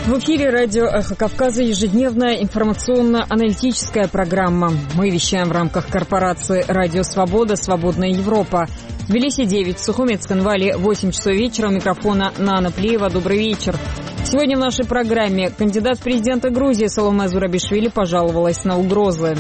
В эфире радио «Эхо Кавказа» ежедневная информационно-аналитическая программа. Мы вещаем в рамках корпорации «Радио Свобода. Свободная Европа». В Тбилиси 9, в Сухумет-Цхинвале 8 часов вечера. У микрофона Нана Плиева. Добрый вечер. Сегодня в нашей программе кандидат в президенты Грузии Саломе Зурабишвили пожаловалась на угрозы.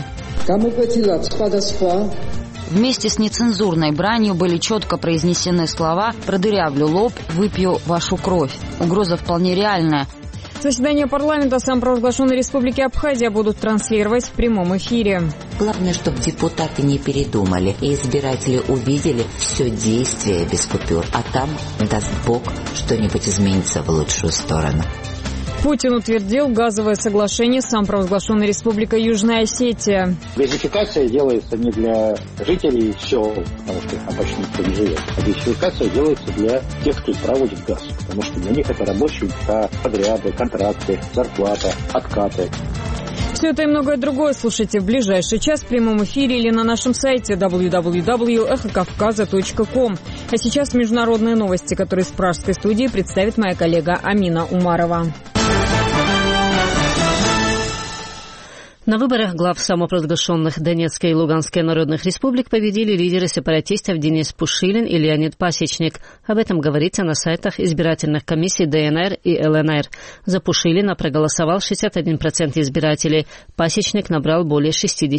Вместе с нецензурной бранью были четко произнесены слова «продырявлю лоб, выпью вашу кровь». Угроза вполне реальная. Заседание парламента самопровозглашенной республики Абхазия будут транслировать в прямом эфире. Главное, чтобы депутаты не передумали и избиратели увидели все действие без купюр. А там, даст Бог, что-нибудь изменится в лучшую сторону. Путин утвердил газовое соглашение с самопровозглашенной республикой Южная Осетия. Газификация делается не для жителей сел, потому что там почти никто не живет. А газификация делается для тех, кто проводит газ, потому что для них это рабочие места, подряды, контракты, зарплата, откаты. Все это и многое другое слушайте в ближайший час в прямом эфире или на нашем сайте www.эхокавказа.ком. А сейчас международные новости, которые с пражской студии представит моя коллега Амина Умарова. На выборах глав самопровозглашенных Донецкой и Луганской народных республик победили лидеры сепаратистов Денис Пушилин и Леонид Пасечник. Об этом говорится на сайтах избирательных комиссий ДНР и ЛНР. За Пушилина проголосовал 61% избирателей. Пасечник набрал более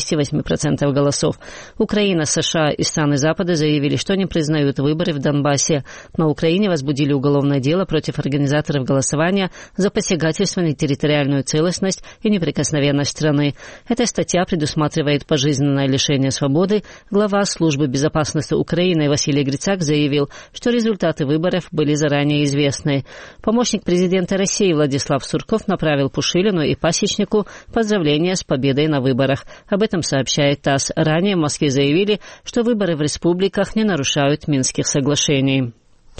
68% голосов. Украина, США и страны Запада заявили, что не признают выборы в Донбассе. На Украине возбудили уголовное дело против организаторов голосования за посягательство на территориальную целостность и неприкосновенность страны. Эта статья предусматривает пожизненное лишение свободы. Глава службы безопасности Украины Василий Грицак заявил, что результаты выборов были заранее известны. Помощник президента России Владислав Сурков направил Пушилину и Пасечнику поздравления с победой на выборах. Об этом сообщает ТАСС. Ранее в Москве заявили, что выборы в республиках не нарушают Минских соглашений.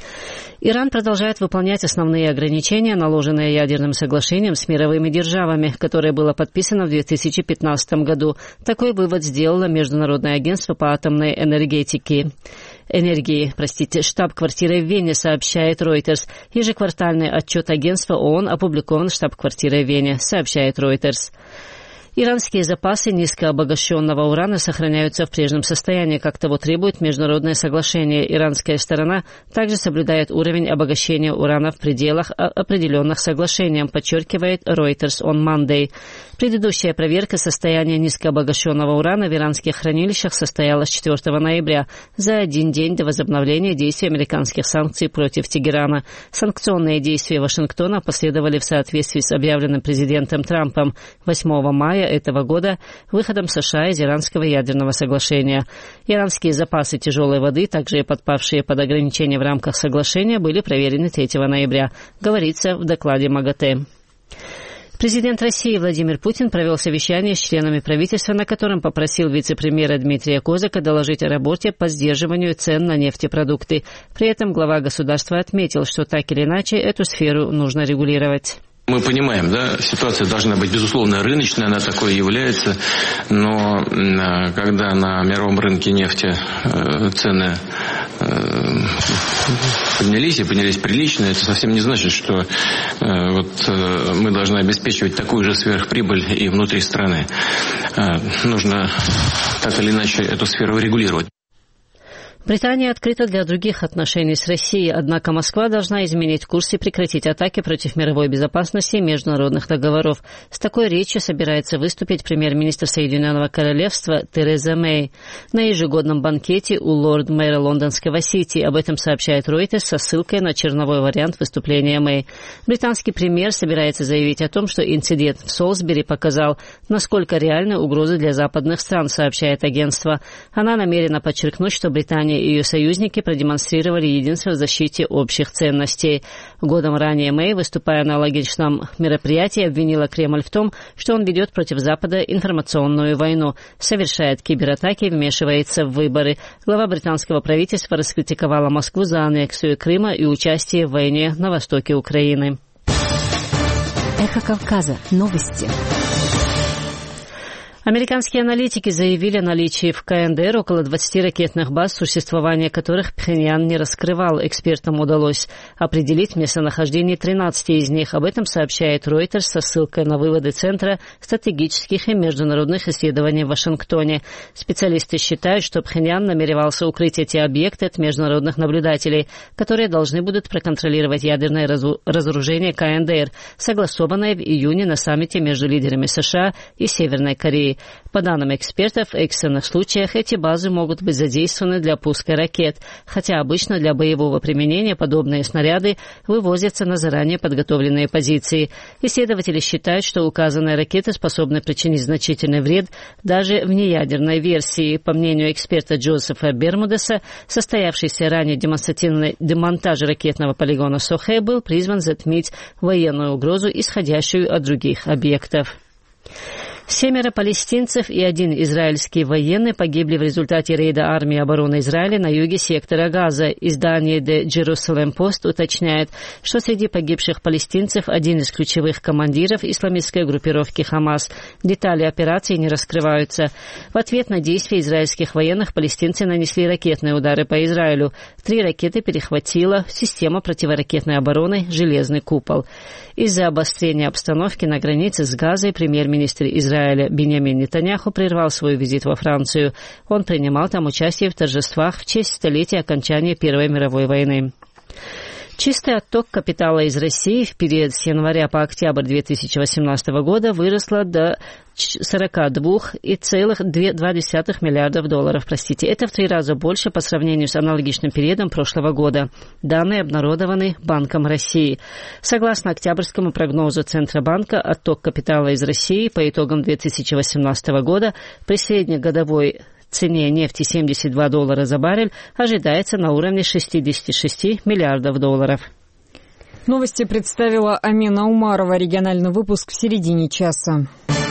Иран продолжает выполнять основные ограничения, наложенные ядерным соглашением с мировыми державами, которое было подписано в 2015 году. Такой вывод сделало Международное агентство по атомной энергии. Штаб-квартирой в Вене, сообщает Reuters. Ежеквартальный отчет агентства ООН опубликован штаб-квартирой в Вене, сообщает Reuters. Иранские запасы низкообогащенного урана сохраняются в прежнем состоянии, как того требует международное соглашение. Иранская сторона также соблюдает уровень обогащения урана в пределах, определенных соглашением, подчеркивает Reuters on Monday. Предыдущая проверка состояния низкообогащенного урана в иранских хранилищах состоялась 4 ноября, за один день до возобновления действий американских санкций против Тегерана. Санкционные действия Вашингтона последовали в соответствии с объявленным президентом Трампом 8 мая этого года выходом США из иранского ядерного соглашения. Иранские запасы тяжелой воды, также подпавшие под ограничения в рамках соглашения, были проверены 3 ноября, говорится в докладе МАГАТЭ. Президент России Владимир Путин провел совещание с членами правительства, на котором попросил вице-премьера Дмитрия Козака доложить о работе по сдерживанию цен на нефтепродукты. При этом глава государства отметил, что так или иначе эту сферу нужно регулировать. Мы понимаем, да, ситуация должна быть, безусловно, рыночная, она такой является, но когда на мировом рынке нефти цены поднялись прилично, это совсем не значит, что мы должны обеспечивать такую же сверхприбыль и внутри страны. Нужно так или иначе эту сферу регулировать. Британия открыта для других отношений с Россией, однако Москва должна изменить курс и прекратить атаки против мировой безопасности и международных договоров. С такой речью собирается выступить премьер-министр Соединенного Королевства Тереза Мэй на ежегодном банкете у лорд-мэра лондонского Сити. Об этом сообщает Reuters со ссылкой на черновой вариант выступления Мэй. Британский премьер собирается заявить о том, что инцидент в Солсбери показал, насколько реальны угрозы для западных стран, сообщает агентство. Она намерена подчеркнуть, что Британия и ее союзники продемонстрировали единство в защите общих ценностей. Годом ранее Мэй, выступая на аналогичном мероприятии, обвинила Кремль в том, что он ведет против Запада информационную войну, совершает кибератаки и вмешивается в выборы. Глава британского правительства раскритиковала Москву за аннексию Крыма и участие в войне на востоке Украины. Эхо Кавказа. Новости. Американские аналитики заявили о наличии в КНДР около 20 ракетных баз, существование которых Пхеньян не раскрывал. Экспертам удалось определить местонахождение 13 из них. Об этом сообщает Reuters со ссылкой на выводы Центра стратегических и международных исследований в Вашингтоне. Специалисты считают, что Пхеньян намеревался укрыть эти объекты от международных наблюдателей, которые должны будут проконтролировать ядерное разоружение КНДР, согласованное в июне на саммите между лидерами США и Северной Кореи. По данным экспертов, в экстренных случаях эти базы могут быть задействованы для пуска ракет, хотя обычно для боевого применения подобные снаряды вывозятся на заранее подготовленные позиции. Исследователи считают, что указанные ракеты способны причинить значительный вред даже в неядерной версии. По мнению эксперта Джозефа Бермудеса, состоявшийся ранее демонстративный демонтаж ракетного полигона Сохе был призван затмить военную угрозу, исходящую от других объектов. 7 палестинцев и 1 израильский военный погибли в результате рейда армии обороны Израиля на юге сектора Газа. Издание The Jerusalem Post уточняет, что среди погибших палестинцев 1 из ключевых командиров исламистской группировки Хамас. Детали операции не раскрываются. В ответ на действия израильских военных палестинцы нанесли ракетные удары по Израилю. 3 ракеты перехватила система противоракетной обороны «Железный купол». Из-за обострения обстановки на границе с Газой премьер-министр Израиля Биньямин Нетаньяху прервал свой визит во Францию. Он принимал там участие в торжествах в честь столетия окончания Первой мировой войны. Чистый отток капитала из России в период с января по октябрь 2018 года выросла до $42,2 миллиардов долларов. Это в 3 раза больше по сравнению с аналогичным периодом прошлого года. Данные обнародованы Банком России. Согласно октябрьскому прогнозу Центробанка, отток капитала из России по итогам 2018 года при среднегодовой цене нефти $72 за баррель ожидается на уровне 66 миллиардов долларов. Новости представила Амина Умарова. Региональный выпуск в середине часа.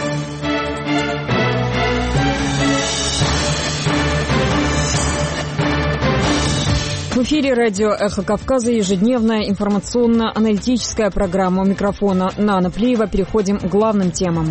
В эфире радио «Эхо Кавказа» ежедневная информационно-аналитическая программа. У микрофона Нана Плиева. Переходим к главным темам.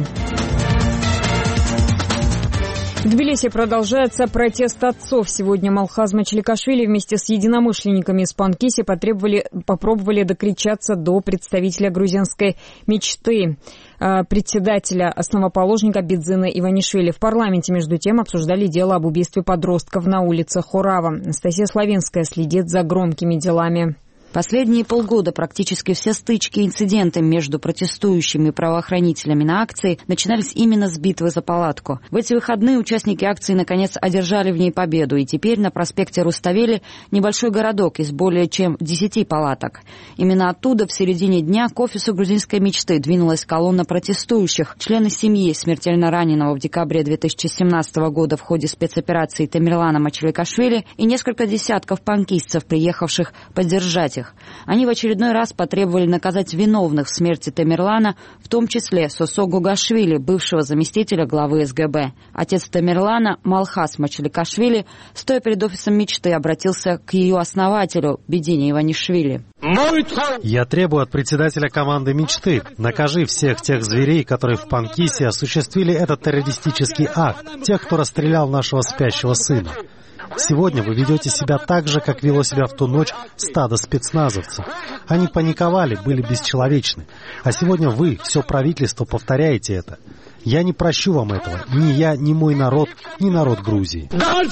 В Тбилиси продолжается протест отцов. Сегодня Малхаз Мачаликашвили вместе с единомышленниками из Панкиси попробовали докричаться до представителя грузинской мечты, председателя, основоположника Бидзина Иванишвили. В парламенте, между тем, обсуждали дело об убийстве подростков на улице Хорава. Анастасия Славинская следит за громкими делами. Последние полгода практически все стычки и инциденты между протестующими и правоохранителями на акции начинались именно с битвы за палатку. В эти выходные участники акции наконец одержали в ней победу, и теперь на проспекте Руставели небольшой городок из более чем 10 палаток. Именно оттуда в середине дня к офису грузинской мечты двинулась колонна протестующих. Члены семьи смертельно раненого в декабре 2017 года в ходе спецоперации Тамерлана Мачаликашвили и несколько десятков панкистцев, приехавших поддержать их. Они в очередной раз потребовали наказать виновных в смерти Тамерлана, в том числе Сосо Гугашвили, бывшего заместителя главы СГБ. Отец Тамерлана, Малхаз Мачаликашвили, стоя перед офисом мечты, обратился к ее основателю Бидине Иванишвили. Я требую от председателя команды мечты: накажи всех тех зверей, которые в Панкисе осуществили этот террористический акт, тех, кто расстрелял нашего спящего сына. Сегодня вы ведете себя так же, как вело себя в ту ночь стадо спецназовцев. Они паниковали, были бесчеловечны. А сегодня вы, все правительство, повторяете это. Я не прощу вам этого. Ни я, ни мой народ, ни народ Грузии.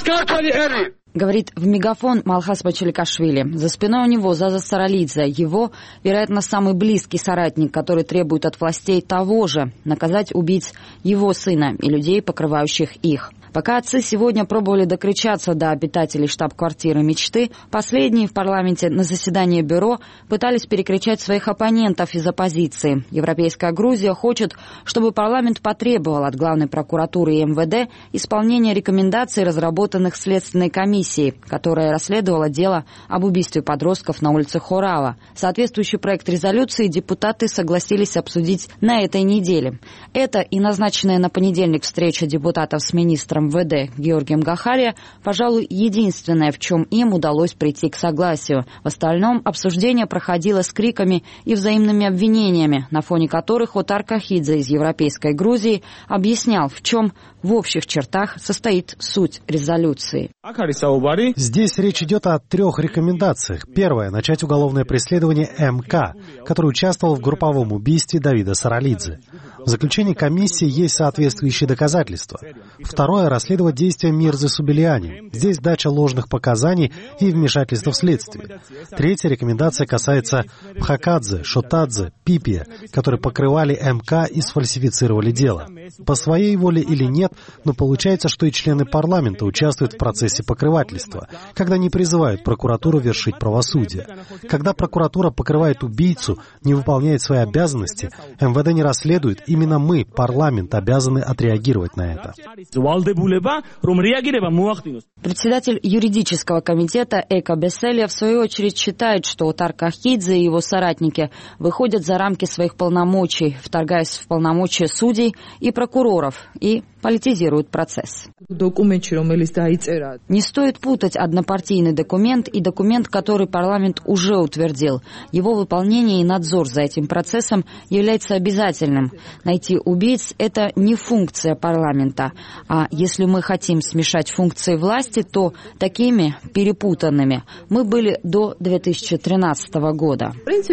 Говорит в мегафон Малхаз Мачаликашвили. За спиной у него Заза Саралидзе, его, вероятно, самый близкий соратник, который требует от властей того же — наказать убийц его сына и людей, покрывающих их. Пока отцы сегодня пробовали докричаться до обитателей штаб-квартиры мечты, последние в парламенте на заседании бюро пытались перекричать своих оппонентов из оппозиции. Европейская Грузия хочет, чтобы парламент потребовал от главной прокуратуры и МВД исполнения рекомендаций, разработанных Следственной комиссией, которая расследовала дело об убийстве подростков на улице Хорава. Соответствующий проект резолюции депутаты согласились обсудить на этой неделе. Это и назначенная на понедельник встреча депутатов с министром МВД Георгием Гахария, пожалуй, единственное, в чем им удалось прийти к согласию. В остальном обсуждение проходило с криками и взаимными обвинениями, на фоне которых Отар Кахидзе из Европейской Грузии объяснял, в чем в общих чертах состоит суть резолюции. Здесь речь идет о 3 рекомендациях. Первое — начать уголовное преследование МК, который участвовал в групповом убийстве Давида Саралидзе. В заключении комиссии есть соответствующие доказательства. Второе — расследовать действия Мирзы Субелиани. Здесь дача ложных показаний и вмешательство в следствие. Третья рекомендация касается Пхакадзе, Шотадзе, Пипия, которые покрывали МК и сфальсифицировали дело. По своей воле или нет, но получается, что и члены парламента участвуют в процессе покрывательства, когда не призывают прокуратуру вершить правосудие. Когда прокуратура покрывает убийцу, не выполняет свои обязанности, МВД не расследует, именно мы, парламент, обязаны отреагировать на это. Председатель юридического комитета Эко Беселия в свою очередь считает, что Отар Кахидзе и его соратники выходят за рамки своих полномочий, вторгаясь в полномочия судей и прокуроров и политизируют процесс. Не стоит путать однопартийный документ и документ, который парламент уже утвердил. Его выполнение и надзор за этим процессом является обязательным. Найти убийц – это не функция парламента. А если мы хотим смешать функции власти, то такими перепутанными мы были до 2013 года.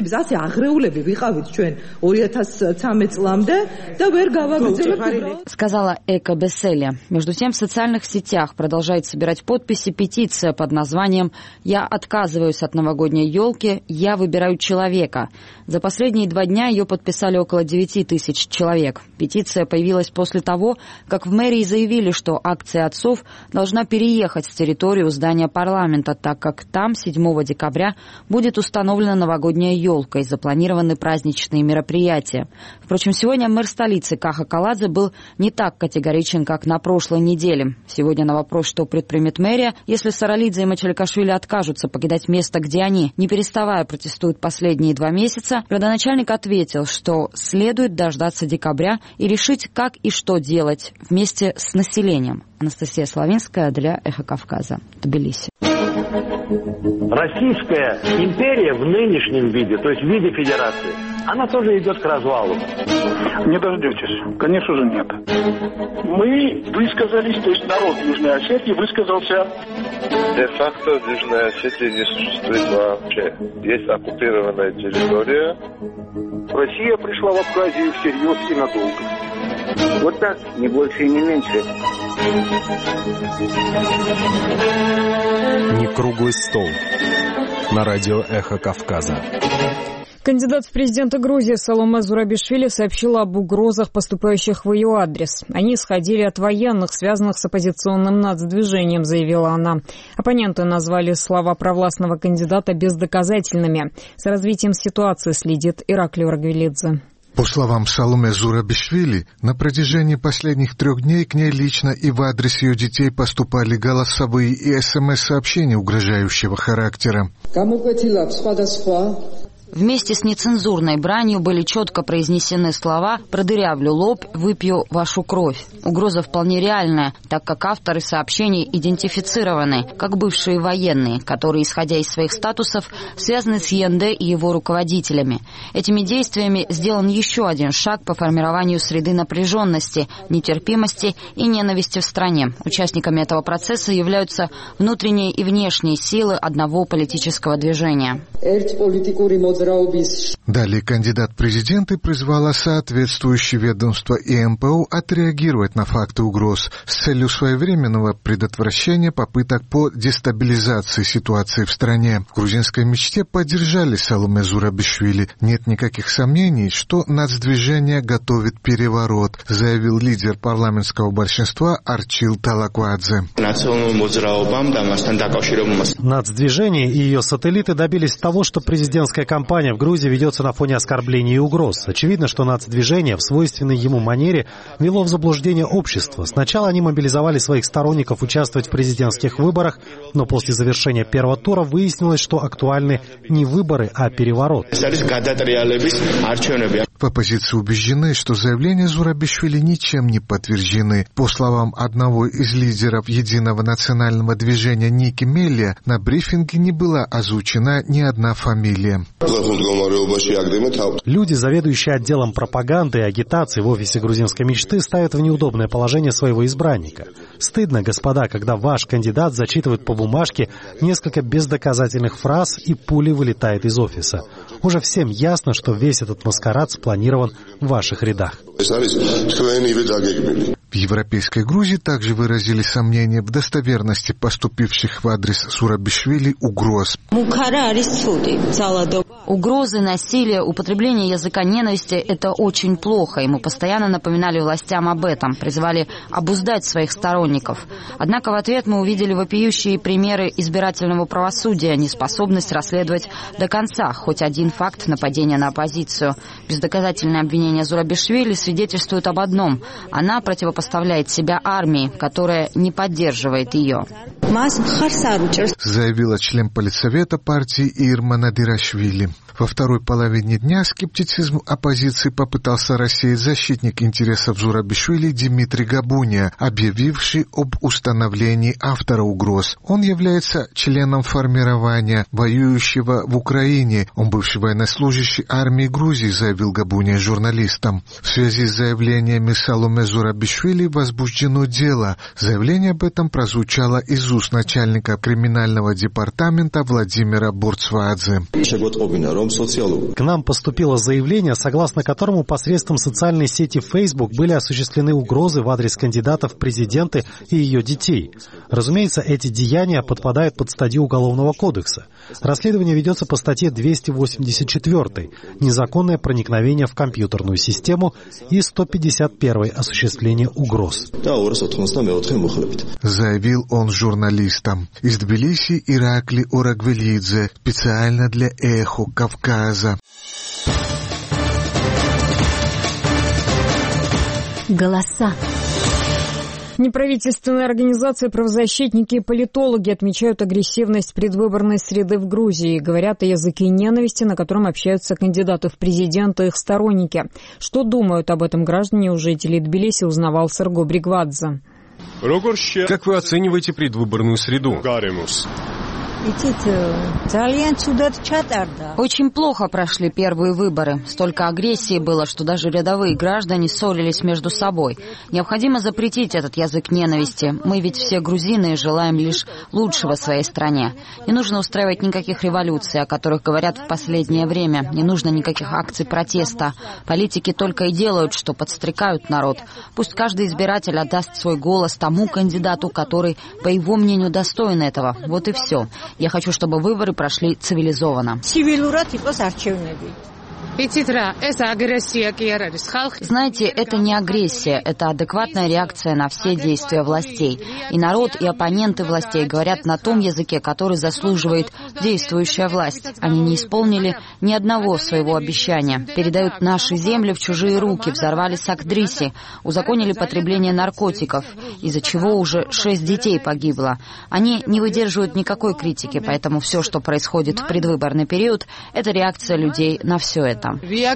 Сказала Эко Беселия. Между тем, в социальных сетях продолжает собирать подписи петиция под названием «Я отказываюсь от новогодней елки, я выбираю человека». За последние 2 дня ее подписали около 9 тысяч человек. Петиция появилась после того, как в мэрии заявили, что акция отцов должна переехать с территории здания парламента, так как там 7 декабря будет установлена новогодняя елка и запланированы праздничные мероприятия. Впрочем, сегодня мэр столицы Каха Каладзе был не так категоричен, как на прошлой неделе. Сегодня на вопрос, что предпримет мэрия, если Саралидзе и Мачаликашвили откажутся покидать место, где они, не переставая, протестуют последние 2 месяца, градоначальник ответил, что следует дождаться декабря и решить, как и что делать вместе с населением. Анастасия Славинская для «Эхо Кавказа», Тбилиси. Российская империя в нынешнем виде, то есть в виде федерации, она тоже идет к развалу. Не дождетесь. Конечно же, нет. Мы высказались, то есть народ Южной Осетии высказался. Де-факто в Южной Осетии не существует вообще. Есть оккупированная территория. Россия пришла в Абхазию всерьез и надолго. Вот так, не больше и не меньше. Не круглый стол. На радио «Эхо Кавказа». Кандидат в президенты Грузии Саломе Зурабишвили сообщила об угрозах, поступающих в ее адрес. Они исходили от военных, связанных с оппозиционным нацдвижением, заявила она. Оппоненты назвали слова провластного кандидата бездоказательными. За развитием ситуации следит Ираклий Рагвелидзе. По словам Саломе Зурабишвили, на протяжении последних 3 дней к ней лично и в адрес ее детей поступали голосовые и СМС-сообщения угрожающего характера. Вместе с нецензурной бранью были четко произнесены слова «продырявлю лоб, выпью вашу кровь». Угроза вполне реальная, так как авторы сообщений идентифицированы как бывшие военные, которые, исходя из своих статусов, связаны с ЕНД и его руководителями. Этими действиями сделан еще один шаг по формированию среды напряженности, нетерпимости и ненависти в стране. Участниками этого процесса являются внутренние и внешние силы одного политического движения. Далее кандидат в президенты призвала соответствующие ведомства и МПУ отреагировать на факты угроз с целью своевременного предотвращения попыток по дестабилизации ситуации в стране. В грузинской мечте поддержали Саломе Зурабишвили. Нет никаких сомнений, что нацдвижение готовит переворот, заявил лидер парламентского большинства Арчил Талаквадзе. Нацдвижение и ее сателлиты добились того, того, что президентская кампания в Грузии ведется на фоне оскорблений и угроз. Очевидно, что нацдвижение в свойственной ему манере вело в заблуждение общество. Сначала они мобилизовали своих сторонников участвовать в президентских выборах, но после завершения первого тура выяснилось, что актуальны не выборы, а переворот. В оппозиции убеждены, что заявления Зурабишвили ничем не подтверждены. По словам одного из лидеров Единого национального движения Ники Мелия, на брифинге не была озвучена ни одна фамилия. Люди, заведующие отделом пропаганды и агитации в офисе грузинской мечты, ставят в неудобное положение своего избранника. Стыдно, господа, когда ваш кандидат зачитывает по бумажке несколько бездоказательных фраз и пулей вылетает из офиса. Уже всем ясно, что весь этот маскарад спланирован в ваших рядах. В Европейской Грузии также выразили сомнения в достоверности поступивших в адрес Зурабишвили угроз. Угрозы, насилие, употребление языка ненависти – это очень плохо, и мы постоянно напоминали властям об этом, призывали обуздать своих сторонников. Однако в ответ мы увидели вопиющие примеры избирательного правосудия, неспособность расследовать до конца хоть один факт нападения на оппозицию. Бездоказательное обвинение Зурабишвили свидетельствует об одном – она противопоставляет себя армии, которая не поддерживает ее. Заявила член политсовета партии Ирма Надирашвили. Во второй половине дня скептицизм оппозиции попытался рассеять защитник интересов Зурабишвили Димитрий Габуния, объявивший об установлении автора угроз. Он является членом формирования, воюющего в Украине. Он бывший военнослужащий армии Грузии, заявил Габуния журналистам. В связи с заявлениями Саломе Зурабишвили возбуждено дело. Заявление об этом прозвучало из уст начальника криминального департамента Владимира Бурцвадзе. К нам поступило заявление, согласно которому посредством социальной сети Facebook были осуществлены угрозы в адрес кандидатов в президенты и ее детей. Разумеется, эти деяния подпадают под статью Уголовного кодекса. Расследование ведется по статье 284 «Незаконное проникновение в компьютерную систему» и 151 «Осуществление угроз». Заявил он журналистам. Из Тбилиси Иракли Орагвелидзе, специально для «Эхо Кавказа». Голоса. Неправительственные организации, правозащитники и политологи отмечают агрессивность предвыборной среды в Грузии. Говорят о языке ненависти, на котором общаются кандидаты в президенты и их сторонники. Что думают об этом граждане у жителей Тбилиси, узнавал Серго Бригвадзе. Как вы оцениваете предвыборную среду? Очень плохо прошли первые выборы. Столько агрессии было, что даже рядовые граждане ссорились между собой. Необходимо запретить этот язык ненависти. Мы ведь все грузины и желаем лишь лучшего своей стране. Не нужно устраивать никаких революций, о которых говорят в последнее время. Не нужно никаких акций протеста. Политики только и делают, что подстрекают народ. Пусть каждый избиратель отдаст свой голос тому кандидату, который, по его мнению, достоин этого. Вот и все. Я хочу, чтобы выборы прошли цивилизованно. Знаете, это не агрессия, это адекватная реакция на все действия властей. И народ, и оппоненты властей говорят на том языке, который заслуживает действующая власть. Они не исполнили ни одного своего обещания. Передают наши земли в чужие руки, взорвали Сакдриси, узаконили потребление наркотиков, из-за чего уже 6 детей погибло. Они не выдерживают никакой критики, поэтому все, что происходит в предвыборный период, это реакция людей на все это. Я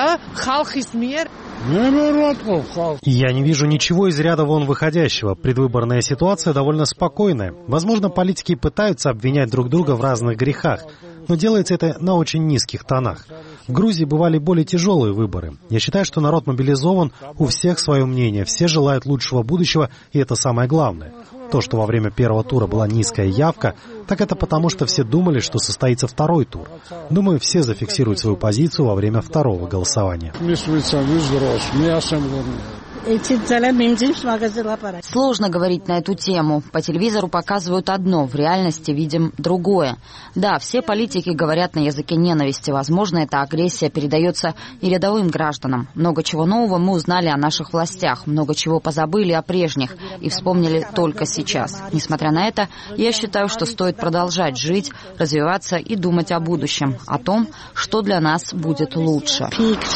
не вижу ничего из ряда вон выходящего. Предвыборная ситуация довольно спокойная. Возможно, политики пытаются обвинять друг друга в разных грехах, но делается это на очень низких тонах. В Грузии бывали более тяжелые выборы. Я считаю, что народ мобилизован, у всех свое мнение, все желают лучшего будущего, и это самое главное. То, что во время первого тура была низкая явка, так это потому, что все думали, что состоится второй тур. Думаю, все зафиксируют свою позицию во время второго голосования. Сложно говорить на эту тему. По телевизору показывают одно, в реальности видим другое. Да, все политики говорят на языке ненависти. Возможно, эта агрессия передается и рядовым гражданам. Много чего нового мы узнали о наших властях, много чего позабыли о прежних и вспомнили только сейчас. Несмотря на это, я считаю, что стоит продолжать жить, развиваться и думать о будущем, о том, что для нас будет лучше.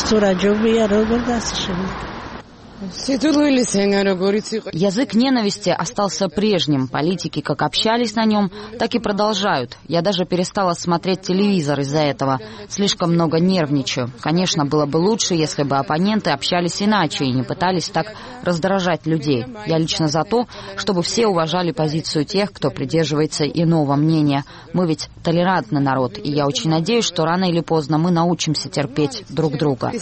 Язык ненависти остался прежним. Политики как общались на нем, так и продолжают. Я даже перестала смотреть телевизор из-за этого. Слишком много нервничаю. Конечно, было бы лучше, если бы оппоненты общались иначе и не пытались так раздражать людей. Я лично за то, чтобы все уважали позицию тех, кто придерживается иного мнения. Мы ведь толерантный народ, и я очень надеюсь, что рано или поздно мы научимся терпеть друг друга.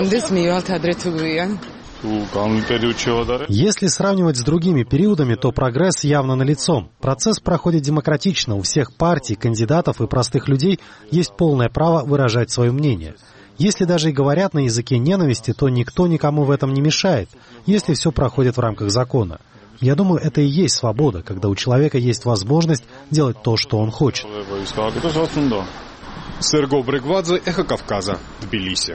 Если сравнивать с другими периодами, то прогресс явно налицо. Процесс проходит демократично. У всех партий, кандидатов и простых людей есть полное право выражать свое мнение. Если даже и говорят на языке ненависти, то никто никому в этом не мешает, если все проходит в рамках закона. Я думаю, это и есть свобода, когда у человека есть возможность делать то, что он хочет. Серго Бригвадзе, Эхо Кавказа, Тбилиси.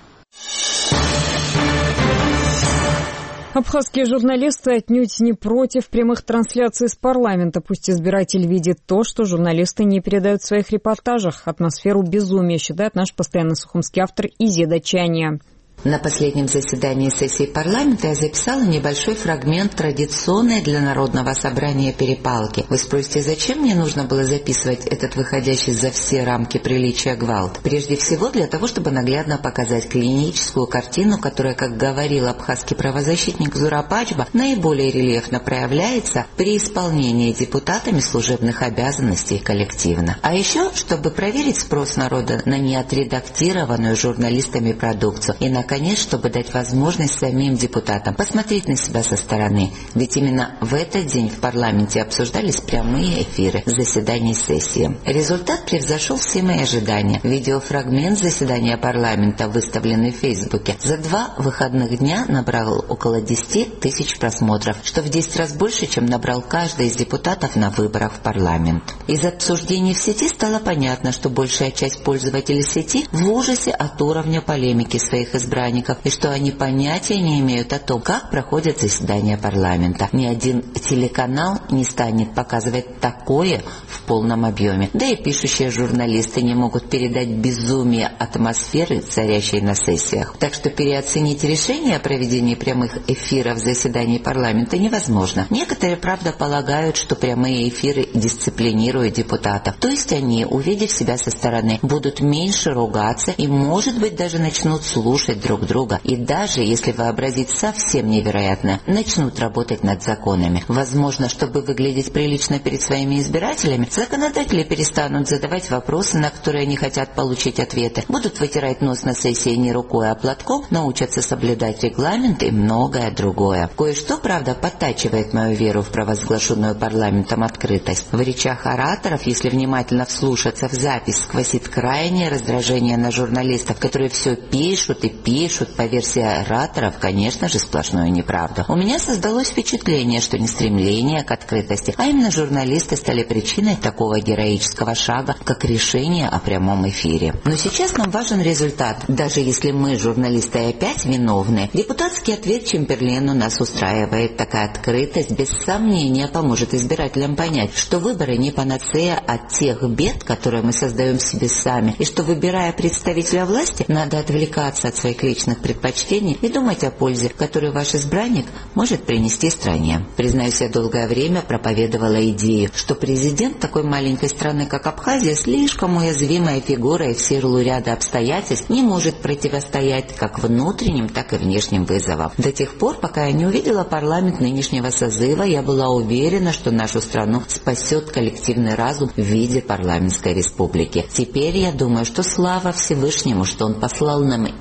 Абхазские журналисты отнюдь не против прямых трансляций из парламента. Пусть избиратель видит то, что журналисты не передают в своих репортажах. Атмосферу безумия, считает наш постоянный сухумский автор Изеда Чания. На последнем заседании сессии парламента я записала небольшой фрагмент традиционной для народного собрания перепалки. Вы спросите, зачем мне нужно было записывать этот выходящий за все рамки приличия гвалт? Прежде всего для того, чтобы наглядно показать клиническую картину, которая, как говорил абхазский правозащитник Зураб Ачба, наиболее рельефно проявляется при исполнении депутатами служебных обязанностей коллективно. А еще, чтобы проверить спрос народа на неотредактированную журналистами продукцию и, наконец, чтобы дать возможность самим депутатам посмотреть на себя со стороны. Ведь именно в этот день в парламенте обсуждались прямые эфиры заседаний сессии. Результат превзошел все мои ожидания. Видеофрагмент заседания парламента, выставленный в Фейсбуке, за 2 выходных дня набрал около 10 тысяч просмотров, что в 10 раз больше, чем набрал каждый из депутатов на выборах в парламент. Из обсуждений в сети стало понятно, что большая часть пользователей сети в ужасе от уровня полемики своих избранников, и что они понятия не имеют о том, как проходят заседания парламента. Ни один телеканал не станет показывать такое в полном объеме. Да и пишущие журналисты не могут передать безумие атмосферы, царящей на сессиях. Так что переоценить решение о проведении прямых эфиров заседаний парламента невозможно. Некоторые, правда, полагают, что прямые эфиры дисциплинируют депутатов. То есть они, увидев себя со стороны, будут меньше ругаться и, может быть, даже начнут слушать друг друга. И даже, если вообразить совсем невероятное, начнут работать над законами. Возможно, чтобы выглядеть прилично перед своими избирателями, законодатели перестанут задавать вопросы, на которые они хотят получить ответы, будут вытирать нос на сессии не рукой, а платком, научатся соблюдать регламент и многое другое. Кое-что, правда, подтачивает мою веру в провозглашенную парламентом открытость. В речах ораторов, если внимательно вслушаться в запись, сквозит крайнее раздражение на журналистов, которые все пишут и пишут по версии ораторов, конечно же, сплошную неправду. У меня создалось впечатление, что не стремление к открытости, а именно журналисты стали причиной такого героического шага, как решение о прямом эфире. Но сейчас нам важен результат. Даже если мы, журналисты, опять виновны, депутатский ответ Чемберлену нас устраивает. Такая открытость без сомнения поможет избирателям понять, что выборы не панацея от тех бед, которые мы создаем себе сами, и что, выбирая представителя власти, надо отвлекаться от своих личных предпочтений и думать о пользе, которую ваш избранник может принести стране. Признаюсь, я долгое время проповедовала идею, что президент такой маленькой страны, как Абхазия, слишком уязвимая фигура и в силу ряда обстоятельств не может противостоять как внутренним, так и внешним вызовам. До тех пор, пока я не увидела парламент нынешнего созыва, я была уверена, что нашу страну спасет коллективный разум в виде парламентской республики. Теперь я думаю, что слава Всевышнему, что он послал нам именно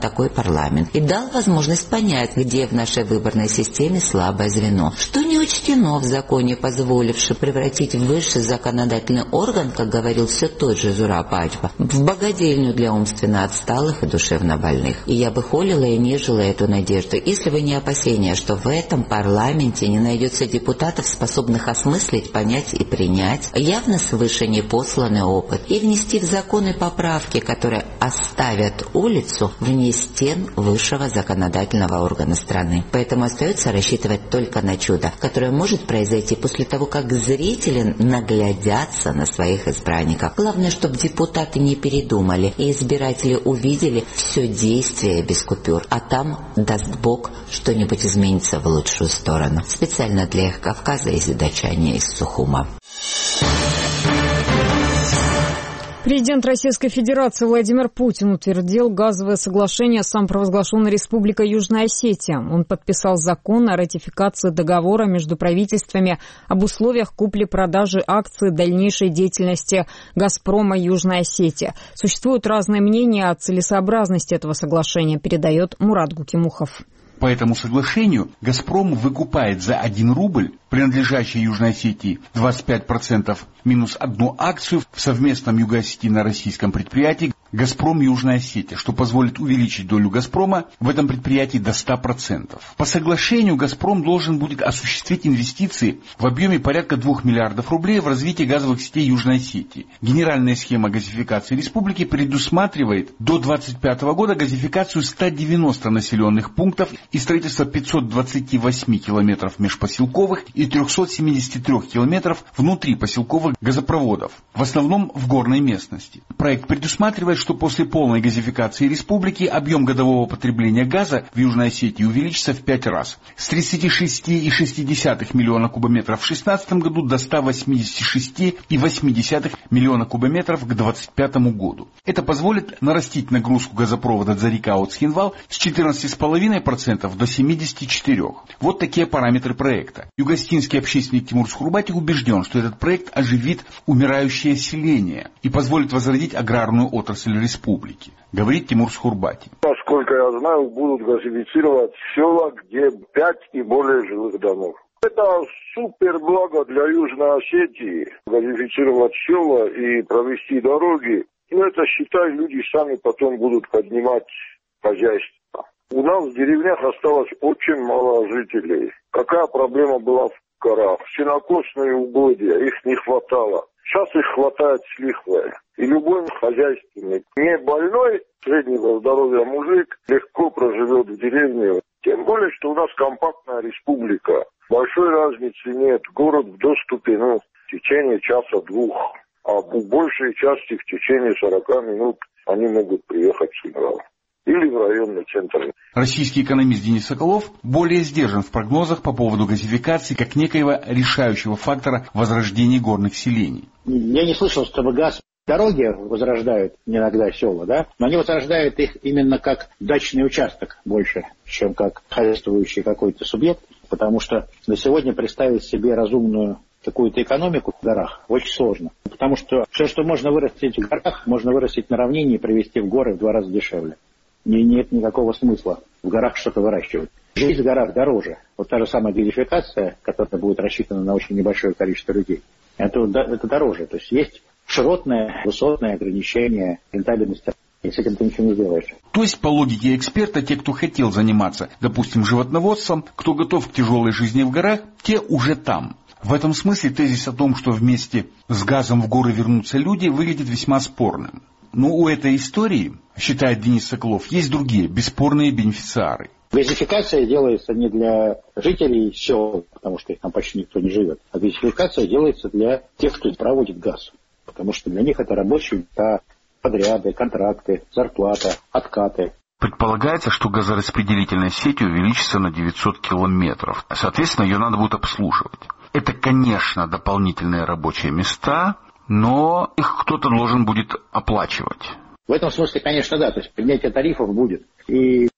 такой парламент и дал возможность понять, где в нашей выборной системе слабое звено, что не учтено в законе, позволивший превратить высший законодательный орган, как говорил все тот же Зураб Ачба, в богадельню для умственно отсталых и душевно больных. И я бы холила и нежила эту надежду, если бы не опасения, что в этом парламенте не найдется депутатов, способных осмыслить, понять и принять явно свыше непосланный опыт и внести в законы поправки, которые оставят улицу вне стен высшего законодательного органа страны. Поэтому остается рассчитывать только на чудо, которое может произойти после того, как зрители наглядятся на своих избранников. Главное, чтобы депутаты не передумали и избиратели увидели все действие без купюр. А там, даст Бог, что-нибудь изменится в лучшую сторону. Специально для их Кавказа из Дачания из Сухума. Президент Российской Федерации Владимир Путин утвердил газовое соглашение с самопровозглашенной Республикой Южная Осетия. Он подписал закон о ратификации договора между правительствами об условиях купли-продажи акций дальнейшей деятельности «Газпрома» Южная Осетия. Существуют разные мнения о целесообразности этого соглашения, передает Мурат Гукимухов. По этому соглашению «Газпром» выкупает за 1 рубль, принадлежащий Южной Осетии, 25% минус 1 акцию в совместном юго-осетино-российском предприятии «Газпром Южная Осетия», что позволит увеличить долю «Газпрома» в этом предприятии до 100%. По соглашению «Газпром» должен будет осуществить инвестиции в объеме порядка 2 миллиардов рублей в развитие газовых сетей Южной Осетии. Генеральная схема газификации республики предусматривает до 2025 года газификацию 190 населенных пунктов и строительство 528 километров межпоселковых и 373 километров внутрипоселковых газопроводов, в основном в горной местности. Проект предусматривает, что после полной газификации республики объем годового потребления газа в Южной Осетии увеличится в 5 раз. С 36,6 миллиона кубометров в 2016 году до 186,8 миллиона кубометров к 2025 году. Это позволит нарастить нагрузку газопровода Дзарика-Оцхинвал с 14,5% до 74%. Вот такие параметры проекта. Югостинский общественник Тимур Схурбати убежден, что этот проект оживит умирающее селение и позволит возродить аграрную отрасль республики. Говорит Тимур Схурбати. Насколько я знаю, будут газифицировать села, где 5 и более жилых домов. Это супер благо для Южной Осетии. Газифицировать села и провести дороги. Но это, считай, люди сами потом будут поднимать хозяйство. У нас в деревнях осталось очень мало жителей. Какая проблема была в горах? Сенокосные угодья, их не хватало. Сейчас их хватает с лихвой. И любой хозяйственник, не больной, среднего здоровья мужик, легко проживет в деревне. Тем более, что у нас компактная республика. Большой разницы нет. Город в доступе, в течение часа-двух. А в большей части в течение 40 минут они могут приехать сюда. Или в районный центр. Российский экономист Денис Соколов более сдержан в прогнозах по поводу газификации как некоего решающего фактора возрождения горных селений. Я не слышал, чтобы дороги возрождают иногда села, да? Но они возрождают их именно как дачный участок больше, чем как хозяйствующий какой-то субъект. Потому что на сегодня представить себе разумную какую-то экономику в горах очень сложно. Потому что все, что можно вырастить в горах, можно вырастить на равнине и привезти в горы в 2 раза дешевле. И нет никакого смысла в горах что-то выращивать. Жизнь в горах дороже. Вот та же самая газификация, которая будет рассчитана на очень небольшое количество людей, это дороже. То есть есть широтное, высотное ограничение рентабельности. И с этим ты ничего не сделаешь. То есть, по логике эксперта, те, кто хотел заниматься, допустим, животноводством, кто готов к тяжелой жизни в горах, те уже там. В этом смысле тезис о том, что вместе с газом в горы вернутся люди, выглядит весьма спорным. Но у этой истории, считает Денис Соколов, есть другие бесспорные бенефициары. Газификация делается не для жителей сел, потому что их там почти никто не живет. А газификация делается для тех, кто проводит газ. Потому что для них это рабочие подряды, контракты, зарплата, откаты. Предполагается, что газораспределительная сеть увеличится на 900 километров. Соответственно, ее надо будет обслуживать. Это, конечно, дополнительные рабочие места, но их кто-то должен будет оплачивать. В этом смысле, конечно, да. То есть поднятие тарифов будет. И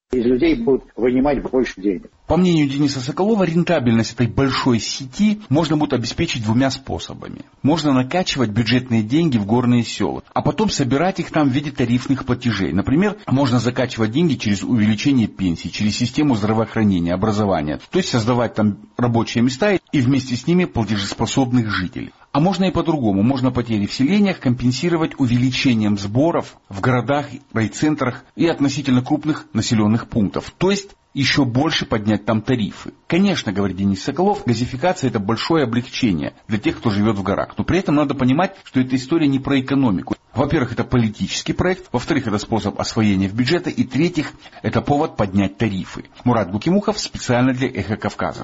Из людей будут вынимать больше денег. По мнению Дениса Соколова, рентабельность этой большой сети можно будет обеспечить двумя способами. Можно накачивать бюджетные деньги в горные села, а потом собирать их там в виде тарифных платежей. Например, можно закачивать деньги через увеличение пенсий, через систему здравоохранения, образования. То есть создавать там рабочие места и вместе с ними платежеспособных жителей. А можно и по-другому. Можно потери в селениях компенсировать увеличением сборов в городах, райцентрах и относительно крупных населенных пунктов. То есть еще больше поднять там тарифы. Конечно, говорит Денис Соколов, газификация – это большое облегчение для тех, кто живет в горах. Но при этом надо понимать, что эта история не про экономику. Во-первых, это политический проект. Во-вторых, это способ освоения в бюджеты. И в-третьих, это повод поднять тарифы. Мурат Гукимухов специально для «Эхо Кавказа».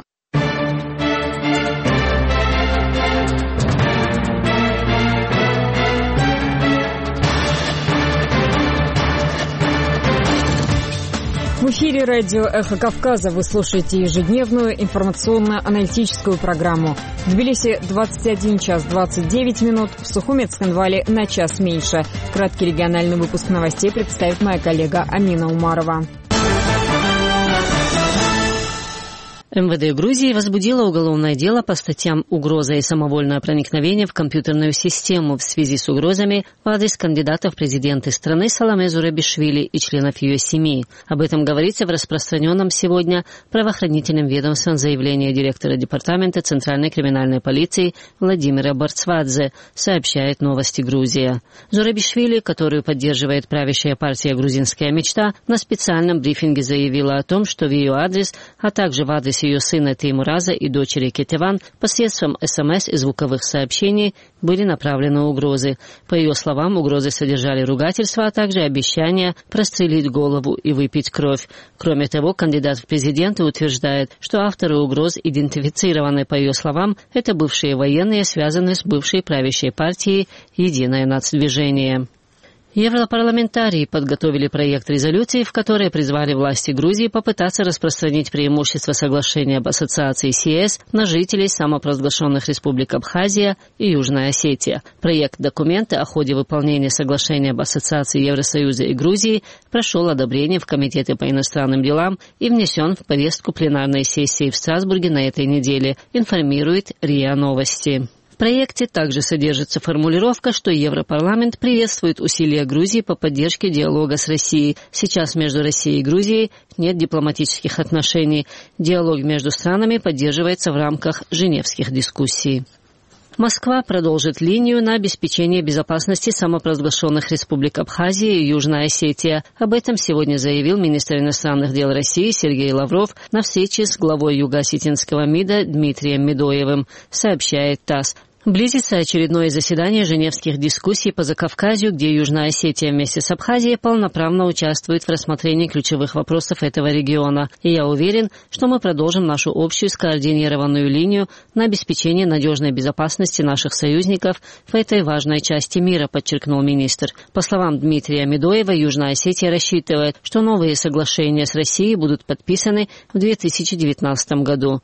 В эфире радио «Эхо Кавказа» вы слушаете ежедневную информационно-аналитическую программу. В Тбилиси 21 час 29 минут, в Сухуме Цхинвале на час меньше. Краткий региональный выпуск новостей представит моя коллега Амина Умарова. МВД Грузии возбудило уголовное дело по статьям «Угроза и самовольное проникновение в компьютерную систему» в связи с угрозами в адрес кандидатов в президенты страны Саломе Зурабишвили и членов ее семьи. Об этом говорится в распространенном сегодня правоохранительным ведомством заявлении директора департамента Центральной криминальной полиции Владимира Барцвадзе, сообщает «Новости Грузия». Зурабишвили, которую поддерживает правящая партия «Грузинская мечта», на специальном брифинге заявила о том, что в ее адрес, а также в адрес ее сына Теймураза и дочери Кетеван посредством СМС и звуковых сообщений были направлены угрозы. По ее словам, угрозы содержали ругательства, а также обещания прострелить голову и выпить кровь. Кроме того, кандидат в президенты утверждает, что авторы угроз идентифицированы, по ее словам, это бывшие военные, связанные с бывшей правящей партией «Единое нацдвижение». Европарламентарии подготовили проект резолюции, в которой призвали власти Грузии попытаться распространить преимущества соглашения об ассоциации с ЕС на жителей самопровозглашенных республик Абхазия и Южная Осетия. Проект документа о ходе выполнения соглашения об ассоциации Евросоюза и Грузии прошел одобрение в Комитете по иностранным делам и внесен в повестку пленарной сессии в Страсбурге на этой неделе, информирует РИА Новости. В проекте также содержится формулировка, что Европарламент приветствует усилия Грузии по поддержке диалога с Россией. Сейчас между Россией и Грузией нет дипломатических отношений. Диалог между странами поддерживается в рамках женевских дискуссий. Москва продолжит линию на обеспечение безопасности самопровозглашенных республик Абхазия и Южная Осетия. Об этом сегодня заявил министр иностранных дел России Сергей Лавров на встрече с главой Юго-Осетинского МИДа Дмитрием Медоевым, сообщает ТАСС. Близится очередное заседание женевских дискуссий по Закавказью, где Южная Осетия вместе с Абхазией полноправно участвует в рассмотрении ключевых вопросов этого региона. И я уверен, что мы продолжим нашу общую скоординированную линию на обеспечение надежной безопасности наших союзников в этой важной части мира, подчеркнул министр. По словам Дмитрия Медоева, Южная Осетия рассчитывает, что новые соглашения с Россией будут подписаны в 2019 году.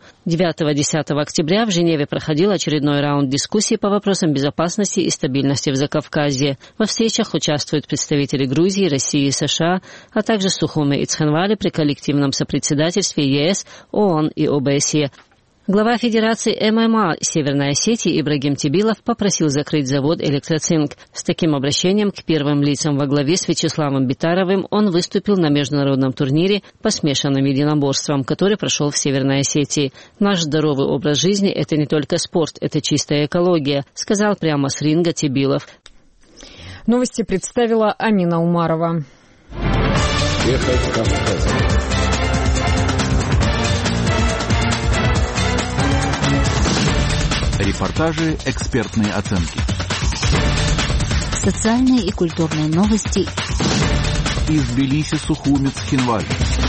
9-10 октября в Женеве проходил очередной раунд дискуссий по вопросам безопасности и стабильности в Закавказье. Во встречах участвуют представители Грузии, России и США, а также Сухуме и Цхинвали при коллективном сопредседательстве ЕС, ООН и ОБСЕ. Глава Федерации ММА Северной Осетии Ибрагим Тибилов попросил закрыть завод «Электроцинк». С таким обращением к первым лицам во главе с Вячеславом Битаровым он выступил на международном турнире по смешанным единоборствам, который прошел в Северной Осетии. «Наш здоровый образ жизни – это не только спорт, это чистая экология», сказал прямо с ринга Тибилов. Новости представила Амина Умарова. Эхо Кавказа. Репортажи, экспертные оценки. Социальные и культурные новости. Из Тбилиси, Сухуми, Цхинвали.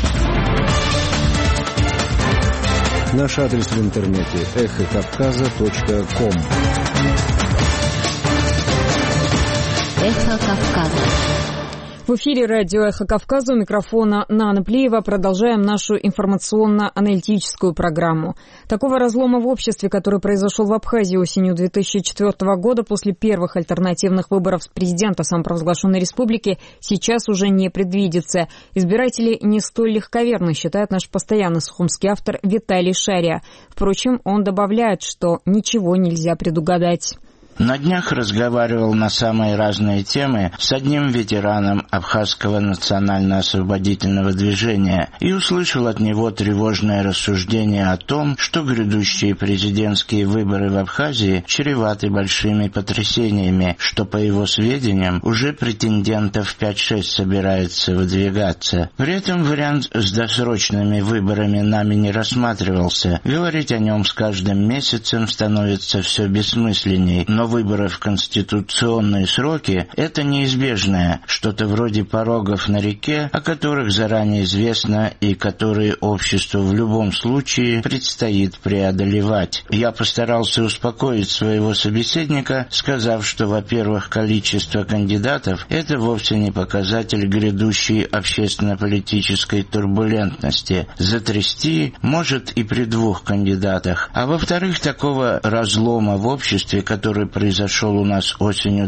Наш адрес в интернете эхокавказа.ком. Эхо Кавказа. В В эфире радио «Эхо Кавказа», у микрофона Нана Плиева. Продолжаем нашу информационно-аналитическую программу. Такого разлома в обществе, который произошел в Абхазии осенью 2004 года после первых альтернативных выборов президента самопровозглашенной республики, сейчас уже не предвидится. Избиратели не столь легковерны, считает наш постоянный сухумский автор Виталий Шария. Впрочем, он добавляет, что ничего нельзя предугадать. На днях разговаривал на самые разные темы с одним ветераном Абхазского национально-освободительного движения и услышал от него тревожное рассуждение о том, что грядущие президентские выборы в Абхазии чреваты большими потрясениями, что, по его сведениям, уже претендентов 5-6 собирается выдвигаться. При этом вариант с досрочными выборами нами не рассматривался. Говорить о нем с каждым месяцем становится все бессмысленней, но выборы в конституционные сроки – это неизбежное, что-то вроде порогов на реке, о которых заранее известно и которые обществу в любом случае предстоит преодолевать. Я постарался успокоить своего собеседника, сказав, что, во-первых, количество кандидатов – это вовсе не показатель грядущей общественно-политической турбулентности. Затрясти может и при 2 кандидатах. А во-вторых, такого разлома в обществе, который произошел у нас осенью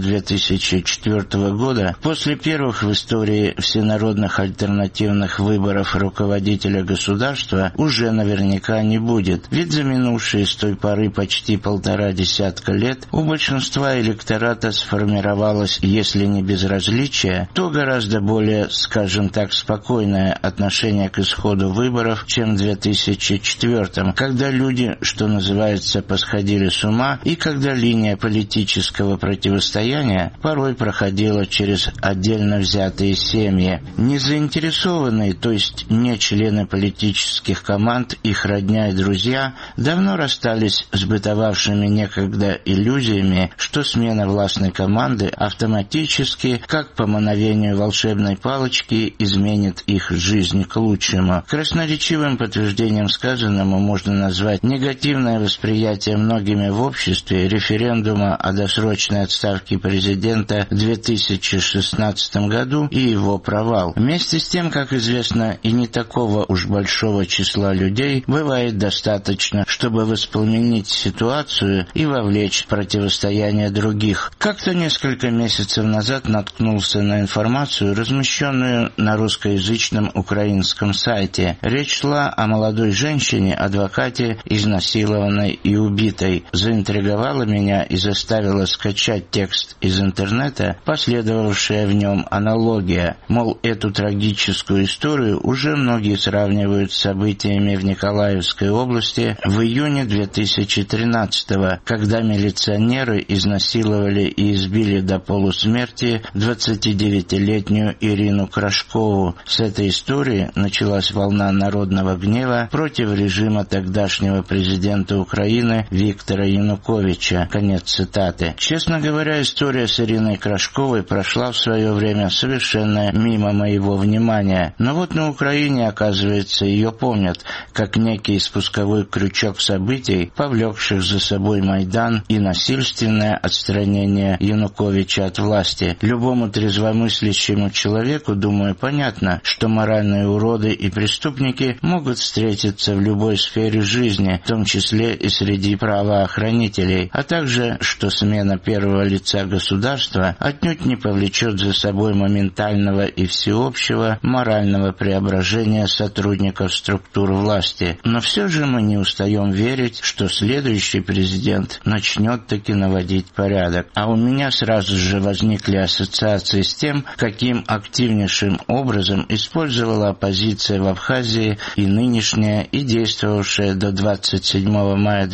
2004 года, после первых в истории всенародных альтернативных выборов руководителя государства, уже наверняка не будет. Ведь за минувшие с той поры почти 1,5 десятка лет у большинства электората сформировалось, если не безразличие, то гораздо более, скажем так, спокойное отношение к исходу выборов, чем в 2004, когда люди, что называется, посходили с ума, и когда линия политического противостояния порой проходила через отдельно взятые семьи. Незаинтересованные, то есть не члены политических команд, их родня и друзья, давно расстались с бытовавшими некогда иллюзиями, что смена властной команды автоматически, как по мановению волшебной палочки, изменит их жизнь к лучшему. Красноречивым подтверждением сказанному можно назвать негативное восприятие многими в обществе референдума о досрочной отставке президента в 2016 году и его провал. Вместе с тем, как известно, и не такого уж большого числа людей бывает достаточно, чтобы воспламенить ситуацию и вовлечь в противостояние других. Как-то несколько месяцев назад наткнулся на информацию, размещенную на русскоязычном украинском сайте. Речь шла о молодой женщине, адвокате, изнасилованной и убитой. Заинтриговала меня и заставила скачать текст из интернета, последовавшая в нем аналогия. Мол, эту трагическую историю уже многие сравнивают с событиями в Николаевской области в июне 2013-го, когда милиционеры изнасиловали и избили до полусмерти 29-летнюю Ирину Крашкову. С этой истории началась волна народного гнева против режима тогдашнего президента Украины Виктора Януковича. Конец цитаты. Честно говоря, история с Ириной Крашковой прошла в свое время совершенно мимо моего внимания. Но вот на Украине, оказывается, ее помнят, как некий спусковой крючок событий, повлекших за собой Майдан и насильственное отстранение Януковича от власти. Любому трезвомыслящему человеку, думаю, понятно, что моральные уроды и преступники могут встретиться в любой сфере жизни, в том числе и среди правоохранителей, а также, что смена первого лица государства отнюдь не повлечет за собой моментального и всеобщего морального преображения сотрудников структур власти. Но все же мы не устаем верить, что следующий президент начнет таки наводить порядок. А у меня сразу же возникли ассоциации с тем, каким активнейшим образом использовала оппозиция в Абхазии и нынешняя, и действовавшая до 27 мая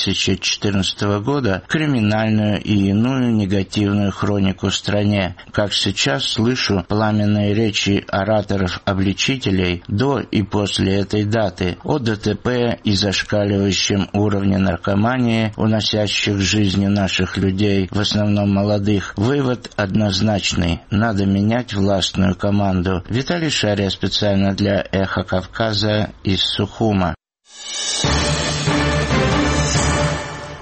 2014 года криминальную и иную негативную хронику в стране. Как сейчас слышу пламенные речи ораторов-обличителей до и после этой даты о ДТП и зашкаливающем уровне наркомании, уносящих жизни наших людей, в основном молодых. Вывод однозначный. Надо менять властную команду. Виталий Шария специально для «Эхо Кавказа» из Сухума.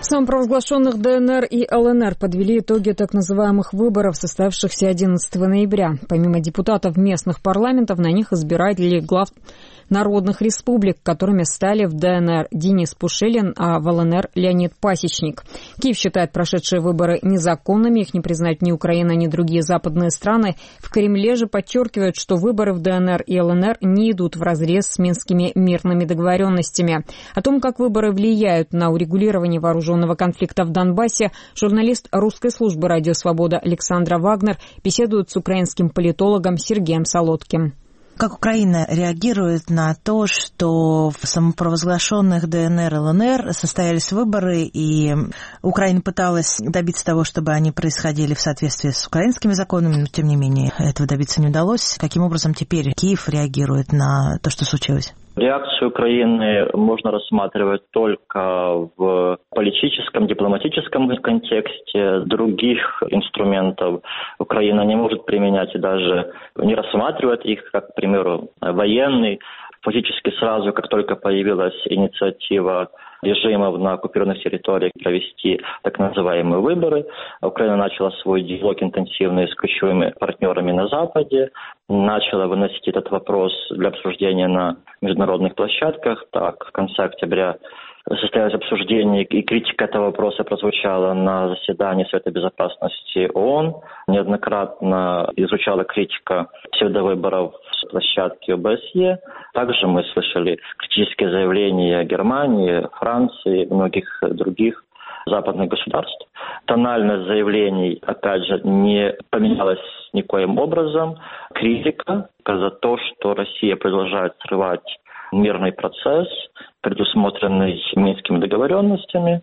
самопровозглашенных ДНР и ЛНР подвели итоги так называемых выборов, состоявшихся 11 ноября. Помимо депутатов местных парламентов, на них избиратели глав народных республик, которыми стали в ДНР Денис Пушилин, а в ЛНР Леонид Пасечник. Киев считает прошедшие выборы незаконными, их не признают ни Украина, ни другие западные страны. В Кремле же подчеркивают, что выборы в ДНР и ЛНР не идут вразрез с минскими мирными договоренностями. О том, как выборы влияют на урегулирование вооруженного конфликта в Донбассе, журналист русской службы «Радио Свобода» Александра Вагнер беседует с украинским политологом Сергеем Солодким. Как Украина реагирует на то, что в самопровозглашенных ДНР и ЛНР состоялись выборы, и Украина пыталась добиться того, чтобы они происходили в соответствии с украинскими законами, но тем не менее этого добиться не удалось. Каким образом теперь Киев реагирует на то, что случилось? Реакцию Украины можно рассматривать только в политическом, дипломатическом контексте. Других инструментов Украина не может применять и даже не рассматривает их, как, к примеру, военный. Фактически сразу, как только появилась инициатива режимов на оккупированных территориях провести так называемые выборы, Украина начала свой диалог интенсивный с ключевыми партнерами на Западе, начала выносить этот вопрос для обсуждения на международных площадках. Так, в конце октября состоялось обсуждение, и критика этого вопроса прозвучала на заседании Совета Безопасности ООН. Неоднократно изучала критика псевдовыборов с площадки ОБСЕ. Также мы слышали критические заявления Германии, Франции, многих других западных государств. Тональность заявлений, опять же, не поменялась никоим образом. Критика за то, что Россия продолжает срывать мирный процесс, предусмотренный Минскими договоренностями.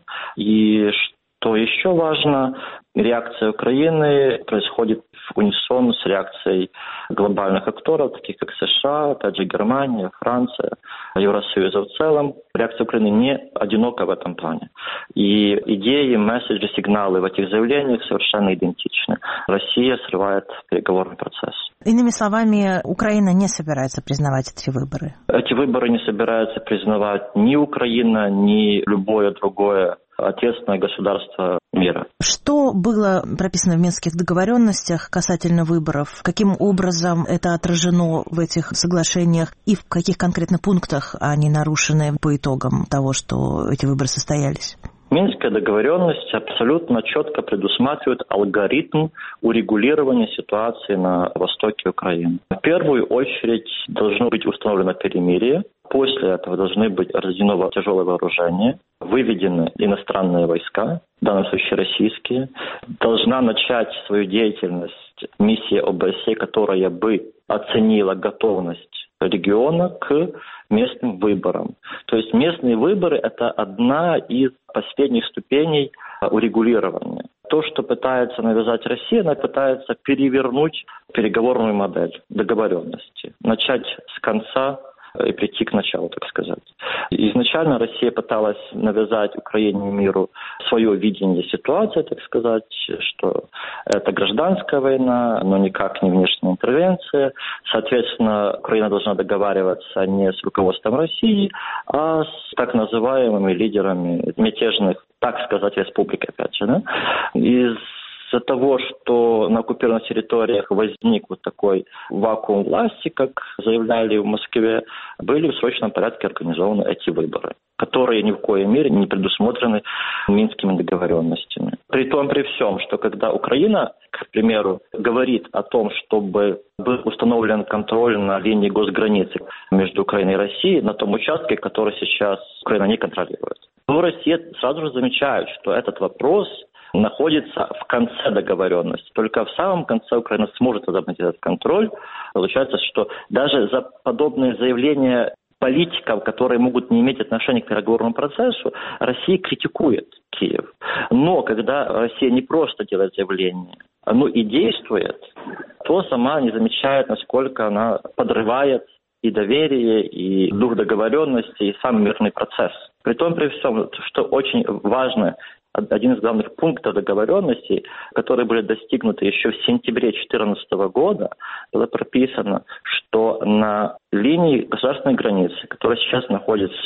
И что еще важно, реакция Украины происходит в унисон с реакцией глобальных акторов, таких как США, опять же Германия, Франция, Евросоюза в целом. Реакция Украины не одинока в этом плане. И идеи, месседжи, сигналы в этих заявлениях совершенно идентичны. Россия срывает переговорный процесс. Иными словами, Украина не собирается признавать эти выборы? Эти выборы не собирается признавать ни Украина, ни любое другое ответственное государство мира. Что было прописано в Минских договоренностях касательно выборов? Каким образом это отражено в этих соглашениях и в каких конкретно пунктах они нарушены по итогам того, что эти выборы состоялись? Минская договоренность абсолютно четко предусматривает алгоритм урегулирования ситуации на востоке Украины. В первую очередь должно быть установлено перемирие. После этого должны быть разделено тяжелое вооружение, выведены иностранные войска, в данном случае российские. Должна начать свою деятельность миссия ОБСЕ, которая бы оценила готовность региона к местным выборам. То есть местные выборы – это одна из последних ступеней урегулирования. То, что пытается навязать Россия, она пытается перевернуть переговорную модель договоренности, начать с конца и прийти к началу, так сказать. Изначально Россия пыталась навязать Украине и миру свое видение ситуации, так сказать, что это гражданская война, но никак не внешняя интервенция. Соответственно, Украина должна договариваться не с руководством России, а с так называемыми лидерами мятежных, так сказать, республик, опять же. Да? Из-за того, что на оккупированных территориях возник вот такой вакуум власти, как заявляли в Москве, были в срочном порядке организованы эти выборы, которые ни в коей мере не предусмотрены Минскими договоренностями. При том, при всем, что когда Украина, к примеру, говорит о том, чтобы был установлен контроль на линии госграницы между Украиной и Россией, на том участке, который сейчас Украина не контролирует, то Россия сразу же замечает, что этот вопрос находится в конце договоренности. Только в самом конце Украина сможет возобновить этот контроль. Получается, что даже за подобные заявления политиков, которые могут не иметь отношения к переговорному процессу, Россия критикует Киев. Но когда Россия не просто делает заявление, но и действует, то сама не замечает, насколько она подрывает и доверие, и дух договоренности, и сам мирный процесс. При том, при всем, что очень важно, один из главных пунктов договоренности, которые были достигнуты еще в сентябре 2014 года, было прописано, что на линии государственной границы, которая сейчас находится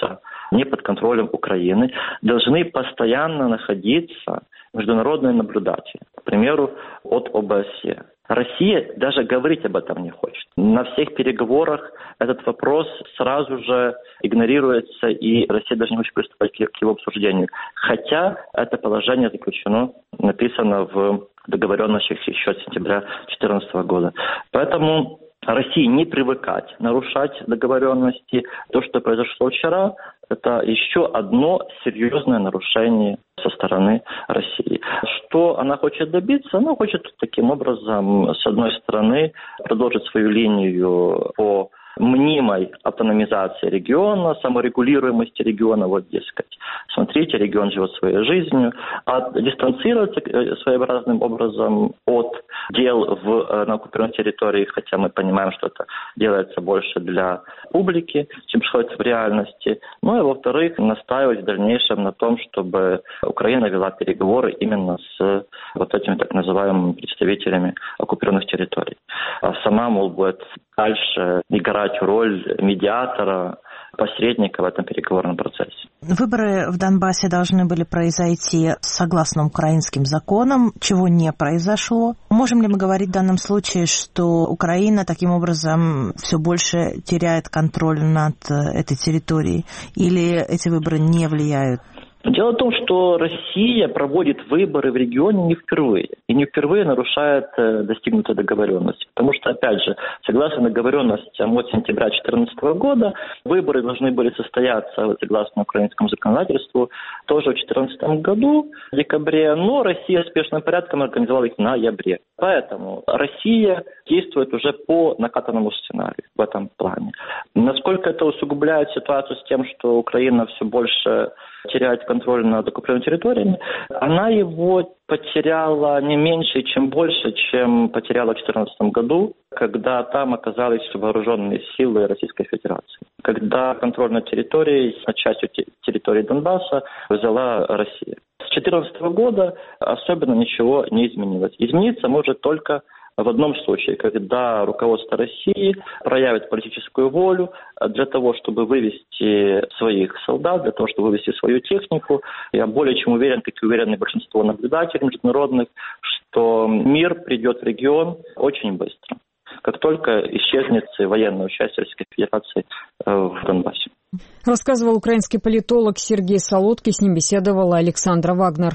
не под контролем Украины, должны постоянно находиться международные наблюдатели, к примеру, от ОБСЕ. Россия даже говорить об этом не хочет. На всех переговорах этот вопрос сразу же игнорируется, и Россия даже не хочет приступать к его обсуждению. Хотя это положение заключено, написано в договоренностях еще с сентября 2014 года. Поэтому России не привыкать нарушать договоренности. То, что произошло вчера, это еще одно серьезное нарушение со стороны России. Что она хочет добиться? Она хочет таким образом, с одной стороны, продолжить свою линию по мнимой автономизации региона, саморегулируемости региона, вот, дескать, смотрите, регион живет своей жизнью, а дистанцироваться своеобразным образом от дел на оккупированной территории, хотя мы понимаем, что это делается больше для публики, чем происходит в реальности. Ну и, во-вторых, настаивать в дальнейшем на том, чтобы Украина вела переговоры именно с вот этими так называемыми представителями оккупированных территорий. А сама, мол, будет дальше играть роль медиатора, посредника в этом переговорном процессе. Выборы в Донбассе должны были произойти согласно украинским законам, чего не произошло. Можем ли мы говорить в данном случае, что Украина таким образом все больше теряет контроль над этой территорией, или эти выборы не влияют? Дело в том, что Россия проводит выборы в регионе не впервые. И не впервые нарушает достигнутые договоренности. Потому что, опять же, согласно договоренностям от сентября 2014 года, выборы должны были состояться, согласно украинскому законодательству, тоже в 2014 году, в декабре, но Россия спешным порядком организовала их в ноябре. Поэтому Россия действует уже по накатанному сценарию в этом плане. Насколько это усугубляет ситуацию с тем, что Украина все больше теряет контроль над оккупированными территориями, она его потеряла не меньше, чем больше, чем потеряла в 2014 году, когда там оказались вооруженные силы Российской Федерации. Когда контроль над территорией, над частью территории Донбасса взяла Россия. С 2014 года особенно ничего не изменилось. Измениться может только в одном случае, когда руководство России проявит политическую волю для того, чтобы вывести своих солдат, для того, чтобы вывести свою технику. Я более чем уверен, как и уверены большинство наблюдателей международных, что мир придет в регион очень быстро, как только исчезнет военное участие Российской Федерации в Донбассе. Рассказывал украинский политолог Сергей Солодкий, с ним беседовала Александра Вагнер.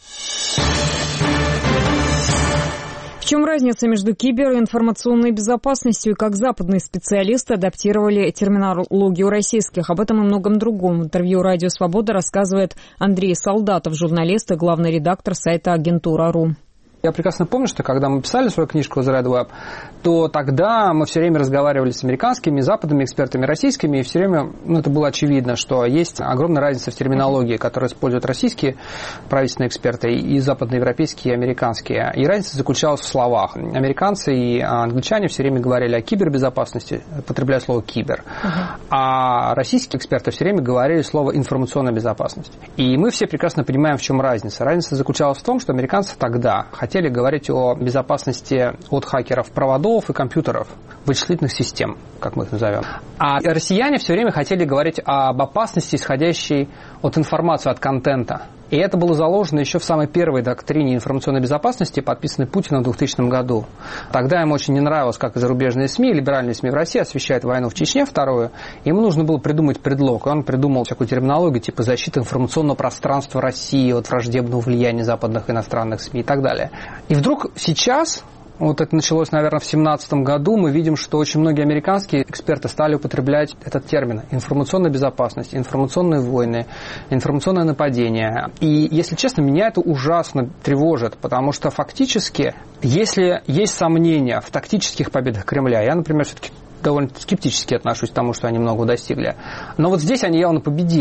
В чем разница между кибер- и информационной безопасностью и как западные специалисты адаптировали терминологию российских? Об этом и многом другом. В интервью «Радио Свобода» рассказывает Андрей Солдатов, журналист и главный редактор сайта Агентура.ру. Я прекрасно помню, что когда мы писали свою книжку «The Red Web», то тогда мы все время разговаривали с американскими, западными экспертами, российскими, и все время это было очевидно, что есть огромная разница в терминологии, которую используют российские правительственные эксперты, и западноевропейские, и американские. И разница заключалась в словах. Американцы и англичане все время говорили о кибербезопасности, употребляя слово «кибер», а российские эксперты все время говорили слово «информационная безопасность». И мы все прекрасно понимаем, в чем разница. Разница заключалась в том, что американцы тогда хотели говорить о безопасности от хакеров проводов и компьютеров, вычислительных систем, как мы их назовем. А россияне все время хотели говорить об опасности, исходящей от информации, от контента. И это было заложено еще в самой первой доктрине информационной безопасности, подписанной Путиным в 2000 году. Тогда ему очень не нравилось, как и зарубежные СМИ, либеральные СМИ в России освещают войну в Чечне, вторую. Ему нужно было придумать предлог. И он придумал всякую терминологию, типа защита информационного пространства России от враждебного влияния западных иностранных СМИ и так далее. И вдруг сейчас... Вот это началось, наверное, в 2017 году. Мы видим, что очень многие американские эксперты стали употреблять этот термин. Информационная безопасность, информационные войны, информационное нападение. И, если честно, меня это ужасно тревожит, потому что фактически, если есть сомнения в тактических победах Кремля, я, например, все-таки довольно скептически отношусь к тому, что они много достигли. Но вот здесь они явно победили.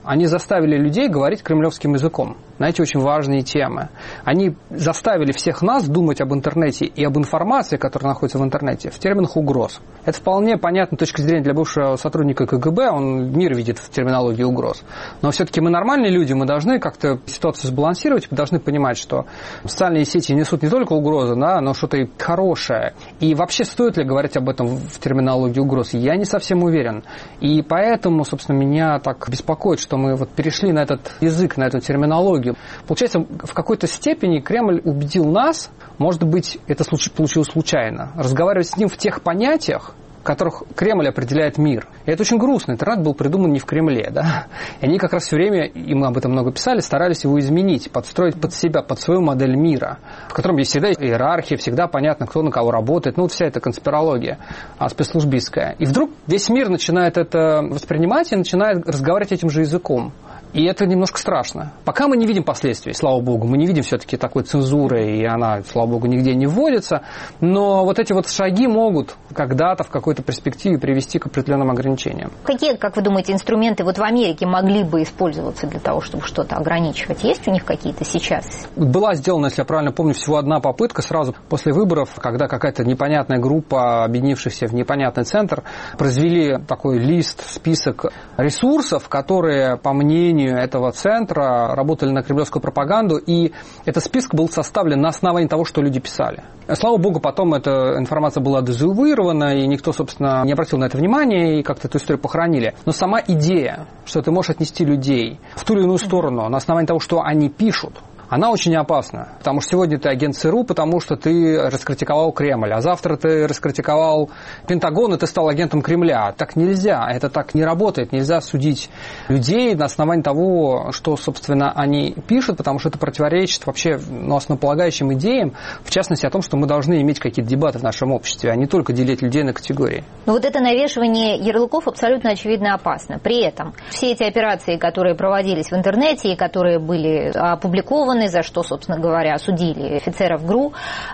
Они заставили людей говорить кремлевским языком на эти очень важные темы. Они заставили всех нас думать об интернете и об информации, которая находится в интернете, в терминах угроз. Это вполне понятно с точки зрения для бывшего сотрудника КГБ, он мир видит в терминологии угроз. Но все-таки мы нормальные люди, мы должны как-то ситуацию сбалансировать, мы должны понимать, что социальные сети несут не только угрозы, да, но что-то и хорошее. И вообще стоит ли говорить об этом в терминологии угроз? Я не совсем уверен. И поэтому, собственно, меня так беспокоит, что мы вот перешли на этот язык, на эту терминологию. Получается, в какой-то степени Кремль убедил нас, может быть, это получилось случайно, разговаривать с ним в тех понятиях, в которых Кремль определяет мир. И это очень грустно. Интернет был придуман не в Кремле, да? И они как раз все время, и мы об этом много писали, старались его изменить, подстроить под себя, под свою модель мира, в котором есть всегда иерархия, всегда понятно, кто на кого работает. Ну, вот вся эта конспирология спецслужбистская. И вдруг весь мир начинает это воспринимать и начинает разговаривать этим же языком. И это немножко страшно. Пока мы не видим последствий, слава богу, мы не видим все-таки такой цензуры, и она, слава богу, нигде не вводится, но вот эти вот шаги могут когда-то в какой-то перспективе привести к определенным ограничениям. Какие, как вы думаете, инструменты вот в Америке могли бы использоваться для того, чтобы что-то ограничивать? Есть у них какие-то сейчас? Была сделана, если я правильно помню, всего одна попытка сразу после выборов, когда какая-то непонятная группа, объединившихся в непонятный центр, произвели такой лист, список ресурсов, которые, по мнению этого центра, работали на кремлевскую пропаганду, и этот список был составлен на основании того, что люди писали. Слава богу, потом эта информация была дезавуирована, и никто, собственно, не обратил на это внимания, и как-то эту историю похоронили. Но сама идея, что ты можешь отнести людей в ту или иную сторону на основании того, что они пишут, она очень опасна, потому что сегодня ты агент ЦРУ, потому что ты раскритиковал Кремль, а завтра ты раскритиковал Пентагон, и ты стал агентом Кремля. Так нельзя, это так не работает, нельзя судить людей на основании того, что, собственно, они пишут, потому что это противоречит вообще основополагающим идеям, в частности, о том, что мы должны иметь какие-то дебаты в нашем обществе, а не только делить людей на категории. Но вот это навешивание ярлыков абсолютно очевидно опасно. При этом все эти операции, которые проводились в интернете и которые были опубликованы, за что, собственно говоря, осудили офицеров ГРУ,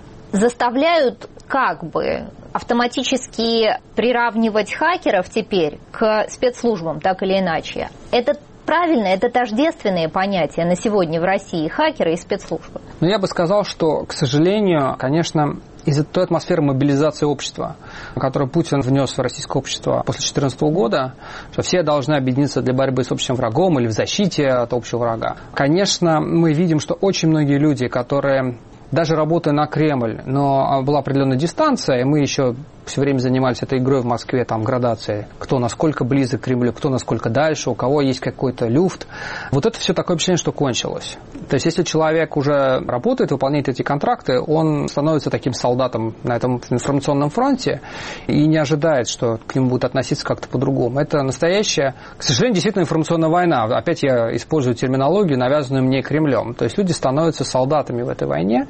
заставляют как бы автоматически приравнивать хакеров теперь к спецслужбам, так или иначе. Это правильно, это тождественные понятия на сегодня в России, хакеры и спецслужбы. Но я бы сказал, что, к сожалению, конечно, из-за той атмосферы мобилизации общества, которую Путин внес в российское общество после 2014 года, что все должны объединиться для борьбы с общим врагом или в защите от общего врага. Конечно, мы видим, что очень многие люди, которые даже работая на Кремль, но была определенная дистанция, и мы еще все время занимались этой игрой в Москве, там, градацией, кто насколько близок к Кремлю, кто насколько дальше, у кого есть какой-то люфт. Вот это все такое впечатление, что кончилось. То есть, если человек уже работает, выполняет эти контракты, он становится таким солдатом на этом информационном фронте и не ожидает, что к нему будут относиться как-то по-другому. Это настоящая, к сожалению, действительно информационная война. Опять я использую терминологию, навязанную мне Кремлем. То есть, люди становятся солдатами в этой войне,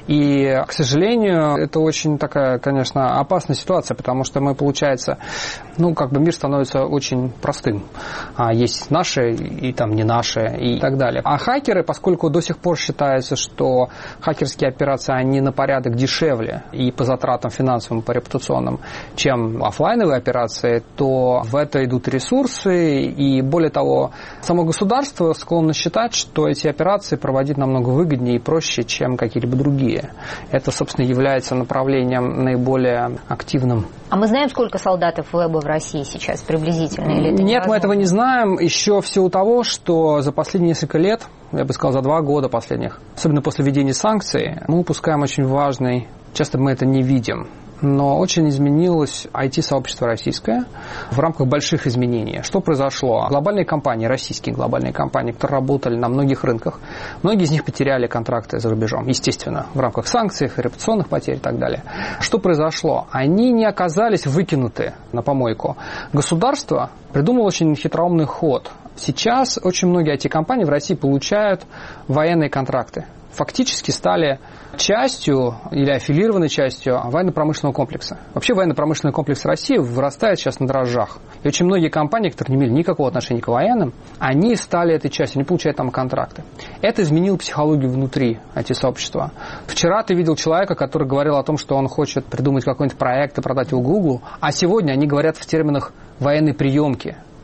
и, к сожалению, это очень такая, конечно, опасная ситуация, потому что мы, получается, мир становится очень простым. Есть наши и там не наши и так далее. А хакеры, поскольку до сих пор считается, что хакерские операции, они на порядок дешевле и по затратам финансовым, по репутационным, чем офлайновые операции, то в это идут ресурсы, и более того, само государство склонно считать, что эти операции проводить намного выгоднее и проще, чем какие-либо другие. Это, собственно, является направлением наиболее активным. А мы знаем, сколько солдатов веба в России сейчас приблизительно? Или это Нет, мы этого не знаем. Еще в силу того, что за последние несколько лет, я бы сказал, за 2 года последних, особенно после введения санкций, мы упускаем очень важный, часто мы это не видим, но очень изменилось IT-сообщество российское в рамках больших изменений. Что произошло? Глобальные компании, российские глобальные компании, которые работали на многих рынках, многие из них потеряли контракты за рубежом, естественно, в рамках санкций, репутационных потерь и так далее. Что произошло? Они не оказались выкинуты на помойку. Государство придумало очень хитроумный ход. Сейчас очень многие IT-компании в России получают военные контракты. Фактически стали частью или аффилированной частью военно-промышленного комплекса. Вообще военно-промышленный комплекс России вырастает сейчас на дрожжах. И очень многие компании, которые не имели никакого отношения к военным, они стали этой частью, они получают там контракты. Это изменило психологию внутри IT-сообщества. Вчера ты видел человека, который говорил о том, что он хочет придумать какой-нибудь проект и продать его Гуглу, а сегодня они говорят в терминах военной приемки.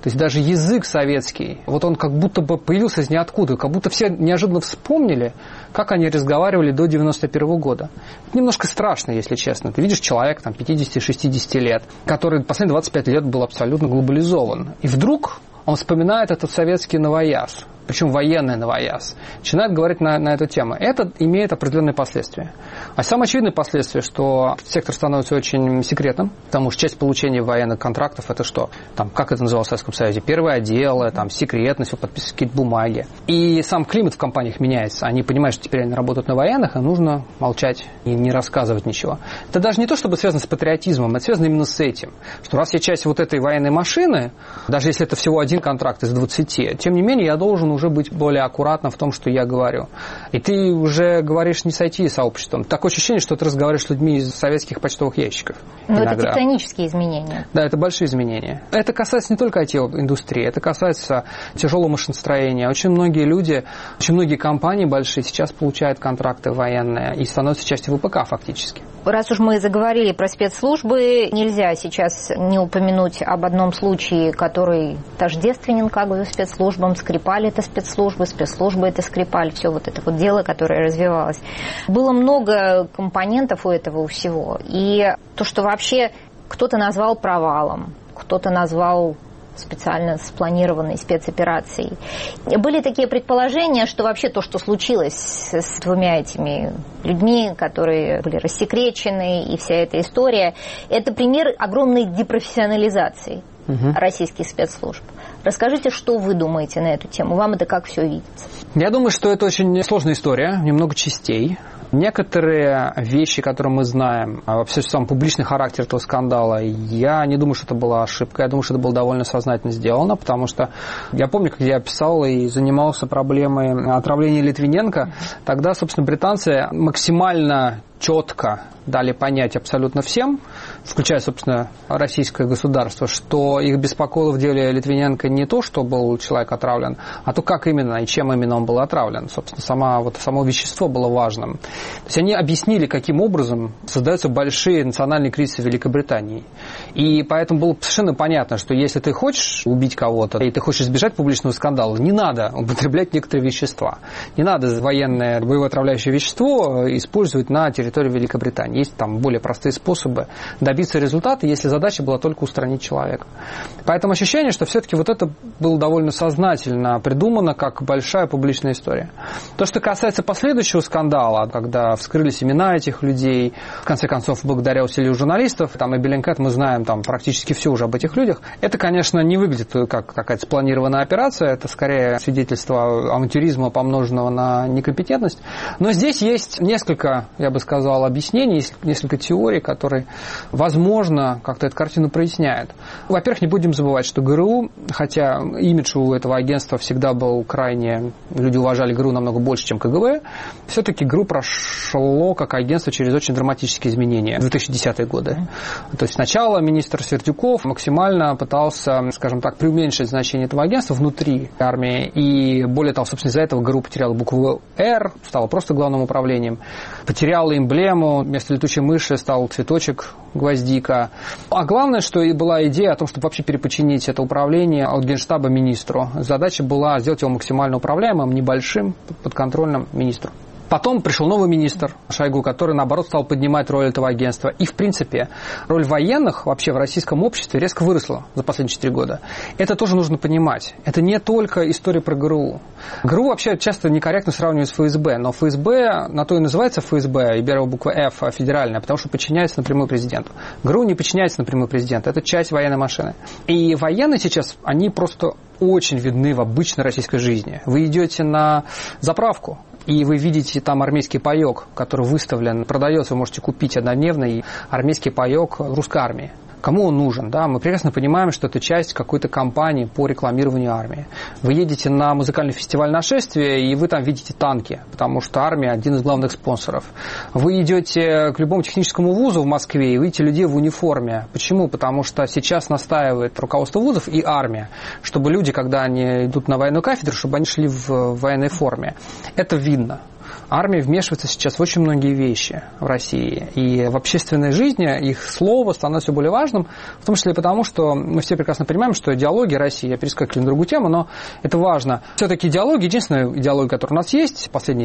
То есть даже язык советский, вот он как будто бы появился из ниоткуда, как будто все неожиданно вспомнили, как они разговаривали до 91 года. Это немножко страшно, если честно. Ты видишь человека там 50-60 лет, который последние 25 лет был абсолютно глобализован. И вдруг он вспоминает этот советский новояз, причем военный новояз, начинает говорить на эту тему. Это имеет определенные последствия. А самое очевидное последствие, что сектор становится очень секретным, потому что часть получения военных контрактов – это что? Там, как это называлось в Советском Союзе? Первое отделы, там, секретность, подписывать какие-то бумаги. И сам климат в компаниях меняется. Они понимают, что теперь они работают на военных, и нужно молчать и не рассказывать ничего. Это даже не то, чтобы связано с патриотизмом, это связано именно с этим. Что раз я часть вот этой военной машины, даже если это всего один контракт из 20, тем не менее я должен уже быть более аккуратным в том, что я говорю. И ты уже говоришь не с IT-сообществом. Такое ощущение, что ты разговариваешь с людьми из советских почтовых ящиков. Но это тектонические изменения. Да, это большие изменения. Это касается не только IT-индустрии, это касается тяжелого машиностроения. Очень многие люди, очень многие компании большие сейчас получают контракты военные и становятся частью ВПК фактически. Раз уж мы заговорили про спецслужбы, нельзя сейчас не упомянуть об одном случае, который тождественен как бы спецслужбам. Скрипаль – это спецслужбы – это Скрипаль. Все вот это вот дело, которое развивалось. Было много компонентов у этого всего. И то, что вообще кто-то назвал провалом, кто-то назвал специально спланированной спецоперацией. Были такие предположения, что вообще то, что случилось с двумя этими людьми, которые были рассекречены, и вся эта история, это пример огромной депрофессионализации российских спецслужб. Расскажите, что вы думаете на эту тему? Вам это как все видится? Я думаю, что это очень сложная история, немного частей. Некоторые вещи, которые мы знаем, а вообще сам публичный характер этого скандала, я не думаю, что это была ошибка. Я думаю, что это было довольно сознательно сделано, потому что я помню, как я писал и занимался проблемой отравления Литвиненко. Тогда, собственно, британцы максимально четко дали понять абсолютно всем, включая, собственно, российское государство, что их беспокоило в деле Литвиненко не то, что был человек отравлен, а то, как именно и чем именно он был отравлен. Собственно, само вещество было важным. То есть они объяснили, каким образом создаются большие национальные кризисы в Великобритании. И поэтому было совершенно понятно, что если ты хочешь убить кого-то, и ты хочешь избежать публичного скандала, не надо употреблять некоторые вещества. Не надо военное боевое отравляющее вещество использовать на территории Великобритании. Есть там более простые способы добиться результата, если задача была только устранить человека. Поэтому ощущение, что все-таки вот это было довольно сознательно придумано как большая публичная история. То, что касается последующего скандала, когда вскрылись имена этих людей, в конце концов, благодаря усилию журналистов, там и Bellingcat, мы знаем там практически все уже об этих людях, это, конечно, не выглядит как какая-то спланированная операция, это скорее свидетельство авантюризма, помноженного на некомпетентность. Но здесь есть несколько, я бы сказал, объяснений, несколько теорий, которые, возможно, как-то эту картину проясняют. Во-первых, не будем забывать, что ГРУ, хотя имидж у этого агентства всегда был крайне... Люди уважали ГРУ намного больше, чем КГБ, все-таки ГРУ прошло как агентство через очень драматические изменения в 2010-е годы. То есть сначала министр Сердюков максимально пытался, скажем так, преуменьшить значение этого агентства внутри армии, и более того, собственно, из-за этого ГРУ потеряла букву «Р», стала просто главным управлением, потеряла эмблему, вместо летучей мыши стал цветочек, гвоздика. А главное, что и была идея о том, чтобы вообще переподчинить это управление от Генштаба министру. Задача была сделать его максимально управляемым, небольшим, подконтрольным министру. Потом пришел новый министр Шойгу, который, наоборот, стал поднимать роль этого агентства. И, в принципе, роль военных вообще в российском обществе резко выросла за последние 4 года. Это тоже нужно понимать. Это не только история про ГРУ. ГРУ вообще часто некорректно сравнивают с ФСБ, но ФСБ, на то и называется ФСБ, и первая буква F федеральная, потому что подчиняется напрямую президенту. ГРУ не подчиняется напрямую президенту, это часть военной машины. И военные сейчас, они просто очень видны в обычной российской жизни. Вы идете на заправку, и вы видите там армейский паёк, который выставлен, продается, вы можете купить однодневный армейский паёк русской армии. Кому он нужен? Да? Мы прекрасно понимаем, что это часть какой-то кампании по рекламированию армии. Вы едете на музыкальный фестиваль «Нашествие», и вы там видите танки, потому что армия – один из главных спонсоров. Вы идете к любому техническому вузу в Москве и видите людей в униформе. Почему? Потому что сейчас настаивает руководство вузов и армия, чтобы люди, когда они идут на военную кафедру, чтобы они шли в военной форме. Это видно. армия вмешивается сейчас в очень многие вещи в России. И в общественной жизни их слово становится все более важным, в том числе и потому, что мы все прекрасно понимаем, что идеология России, я перескакиваю на другую тему, но это важно. Все-таки идеология, единственная идеология, которая у нас есть, последние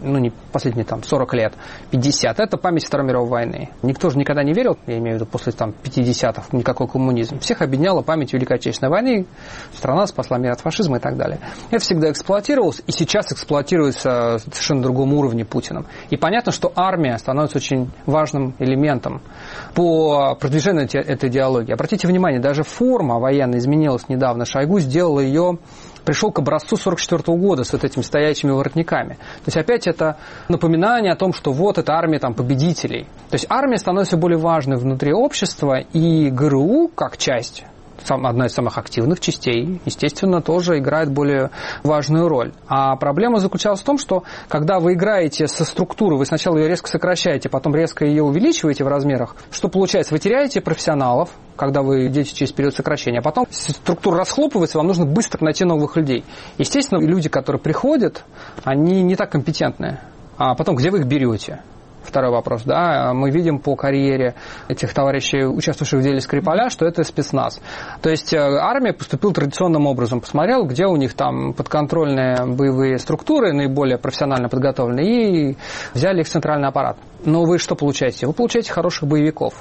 40 лет, 50, это память Второй мировой войны. Никто же никогда не верил, я имею в виду после 50-х, никакой коммунизм. Всех объединяла память Великой Отечественной войны, страна спасла мир от фашизма и так далее. Это всегда эксплуатировалось, и сейчас эксплуатируется совершенно другом уровне Путиным. И понятно, что армия становится очень важным элементом по продвижению этой идеологии. Обратите внимание, даже форма военная изменилась недавно. Шойгу сделал ее, пришел к образцу 1944 года с вот этими стоячими воротниками. То есть опять это напоминание о том, что вот это армия там победителей. То есть армия становится более важной внутри общества, и ГРУ как часть, одна из самых активных частей, естественно, тоже играет более важную роль. А проблема заключалась в том, что когда вы играете со структурой, вы сначала ее резко сокращаете, потом резко ее увеличиваете в размерах, что получается? Вы теряете профессионалов, когда вы идете через период сокращения, а потом структура расхлопывается, вам нужно быстро найти новых людей. Естественно, люди, которые приходят, они не так компетентны. А потом, где вы их берете? Второй вопрос, да, мы видим по карьере этих товарищей, участвовавших в деле Скрипаля, что это спецназ. То есть армия поступила традиционным образом, посмотрел, где у них там подконтрольные боевые структуры, наиболее профессионально подготовленные, и взяли их в центральный аппарат. Но вы что получаете? Вы получаете хороших боевиков.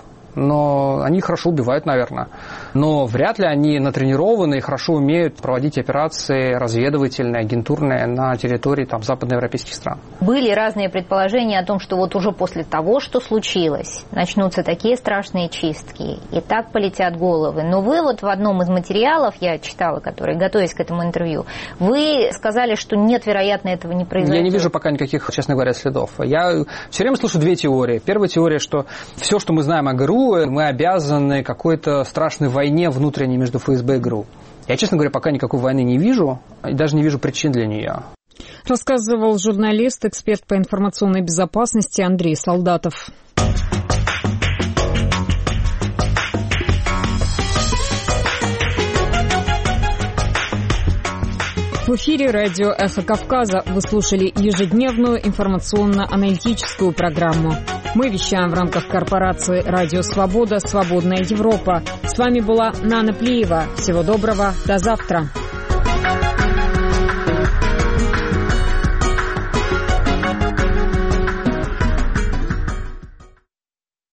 Но они хорошо убивают, наверное. Но вряд ли они натренированы и хорошо умеют проводить операции разведывательные, агентурные на территории там, западноевропейских стран. Были разные предположения о том, что вот уже после того, что случилось, начнутся такие страшные чистки, и так полетят головы. Но вы вот в одном из материалов, я читала, которые, готовясь к этому интервью, вы сказали, что нет, вероятно, этого не произойдет. Я не вижу пока никаких, честно говоря, следов. Я все время слышу две теории. Первая теория, что все, что мы знаем о ГРУ, мы обязаны какой-то страшной войне внутренней между ФСБ и ГРУ. Я, честно говоря, пока никакой войны не вижу, и даже не вижу причин для нее. Рассказывал журналист, эксперт по информационной безопасности Андрей Солдатов. В эфире радио «Эхо Кавказа» вы слушали ежедневную информационно-аналитическую программу. Мы вещаем в рамках корпорации «Радио Свобода. Свободная Европа». С вами была Нана Плиева. Всего доброго. До завтра.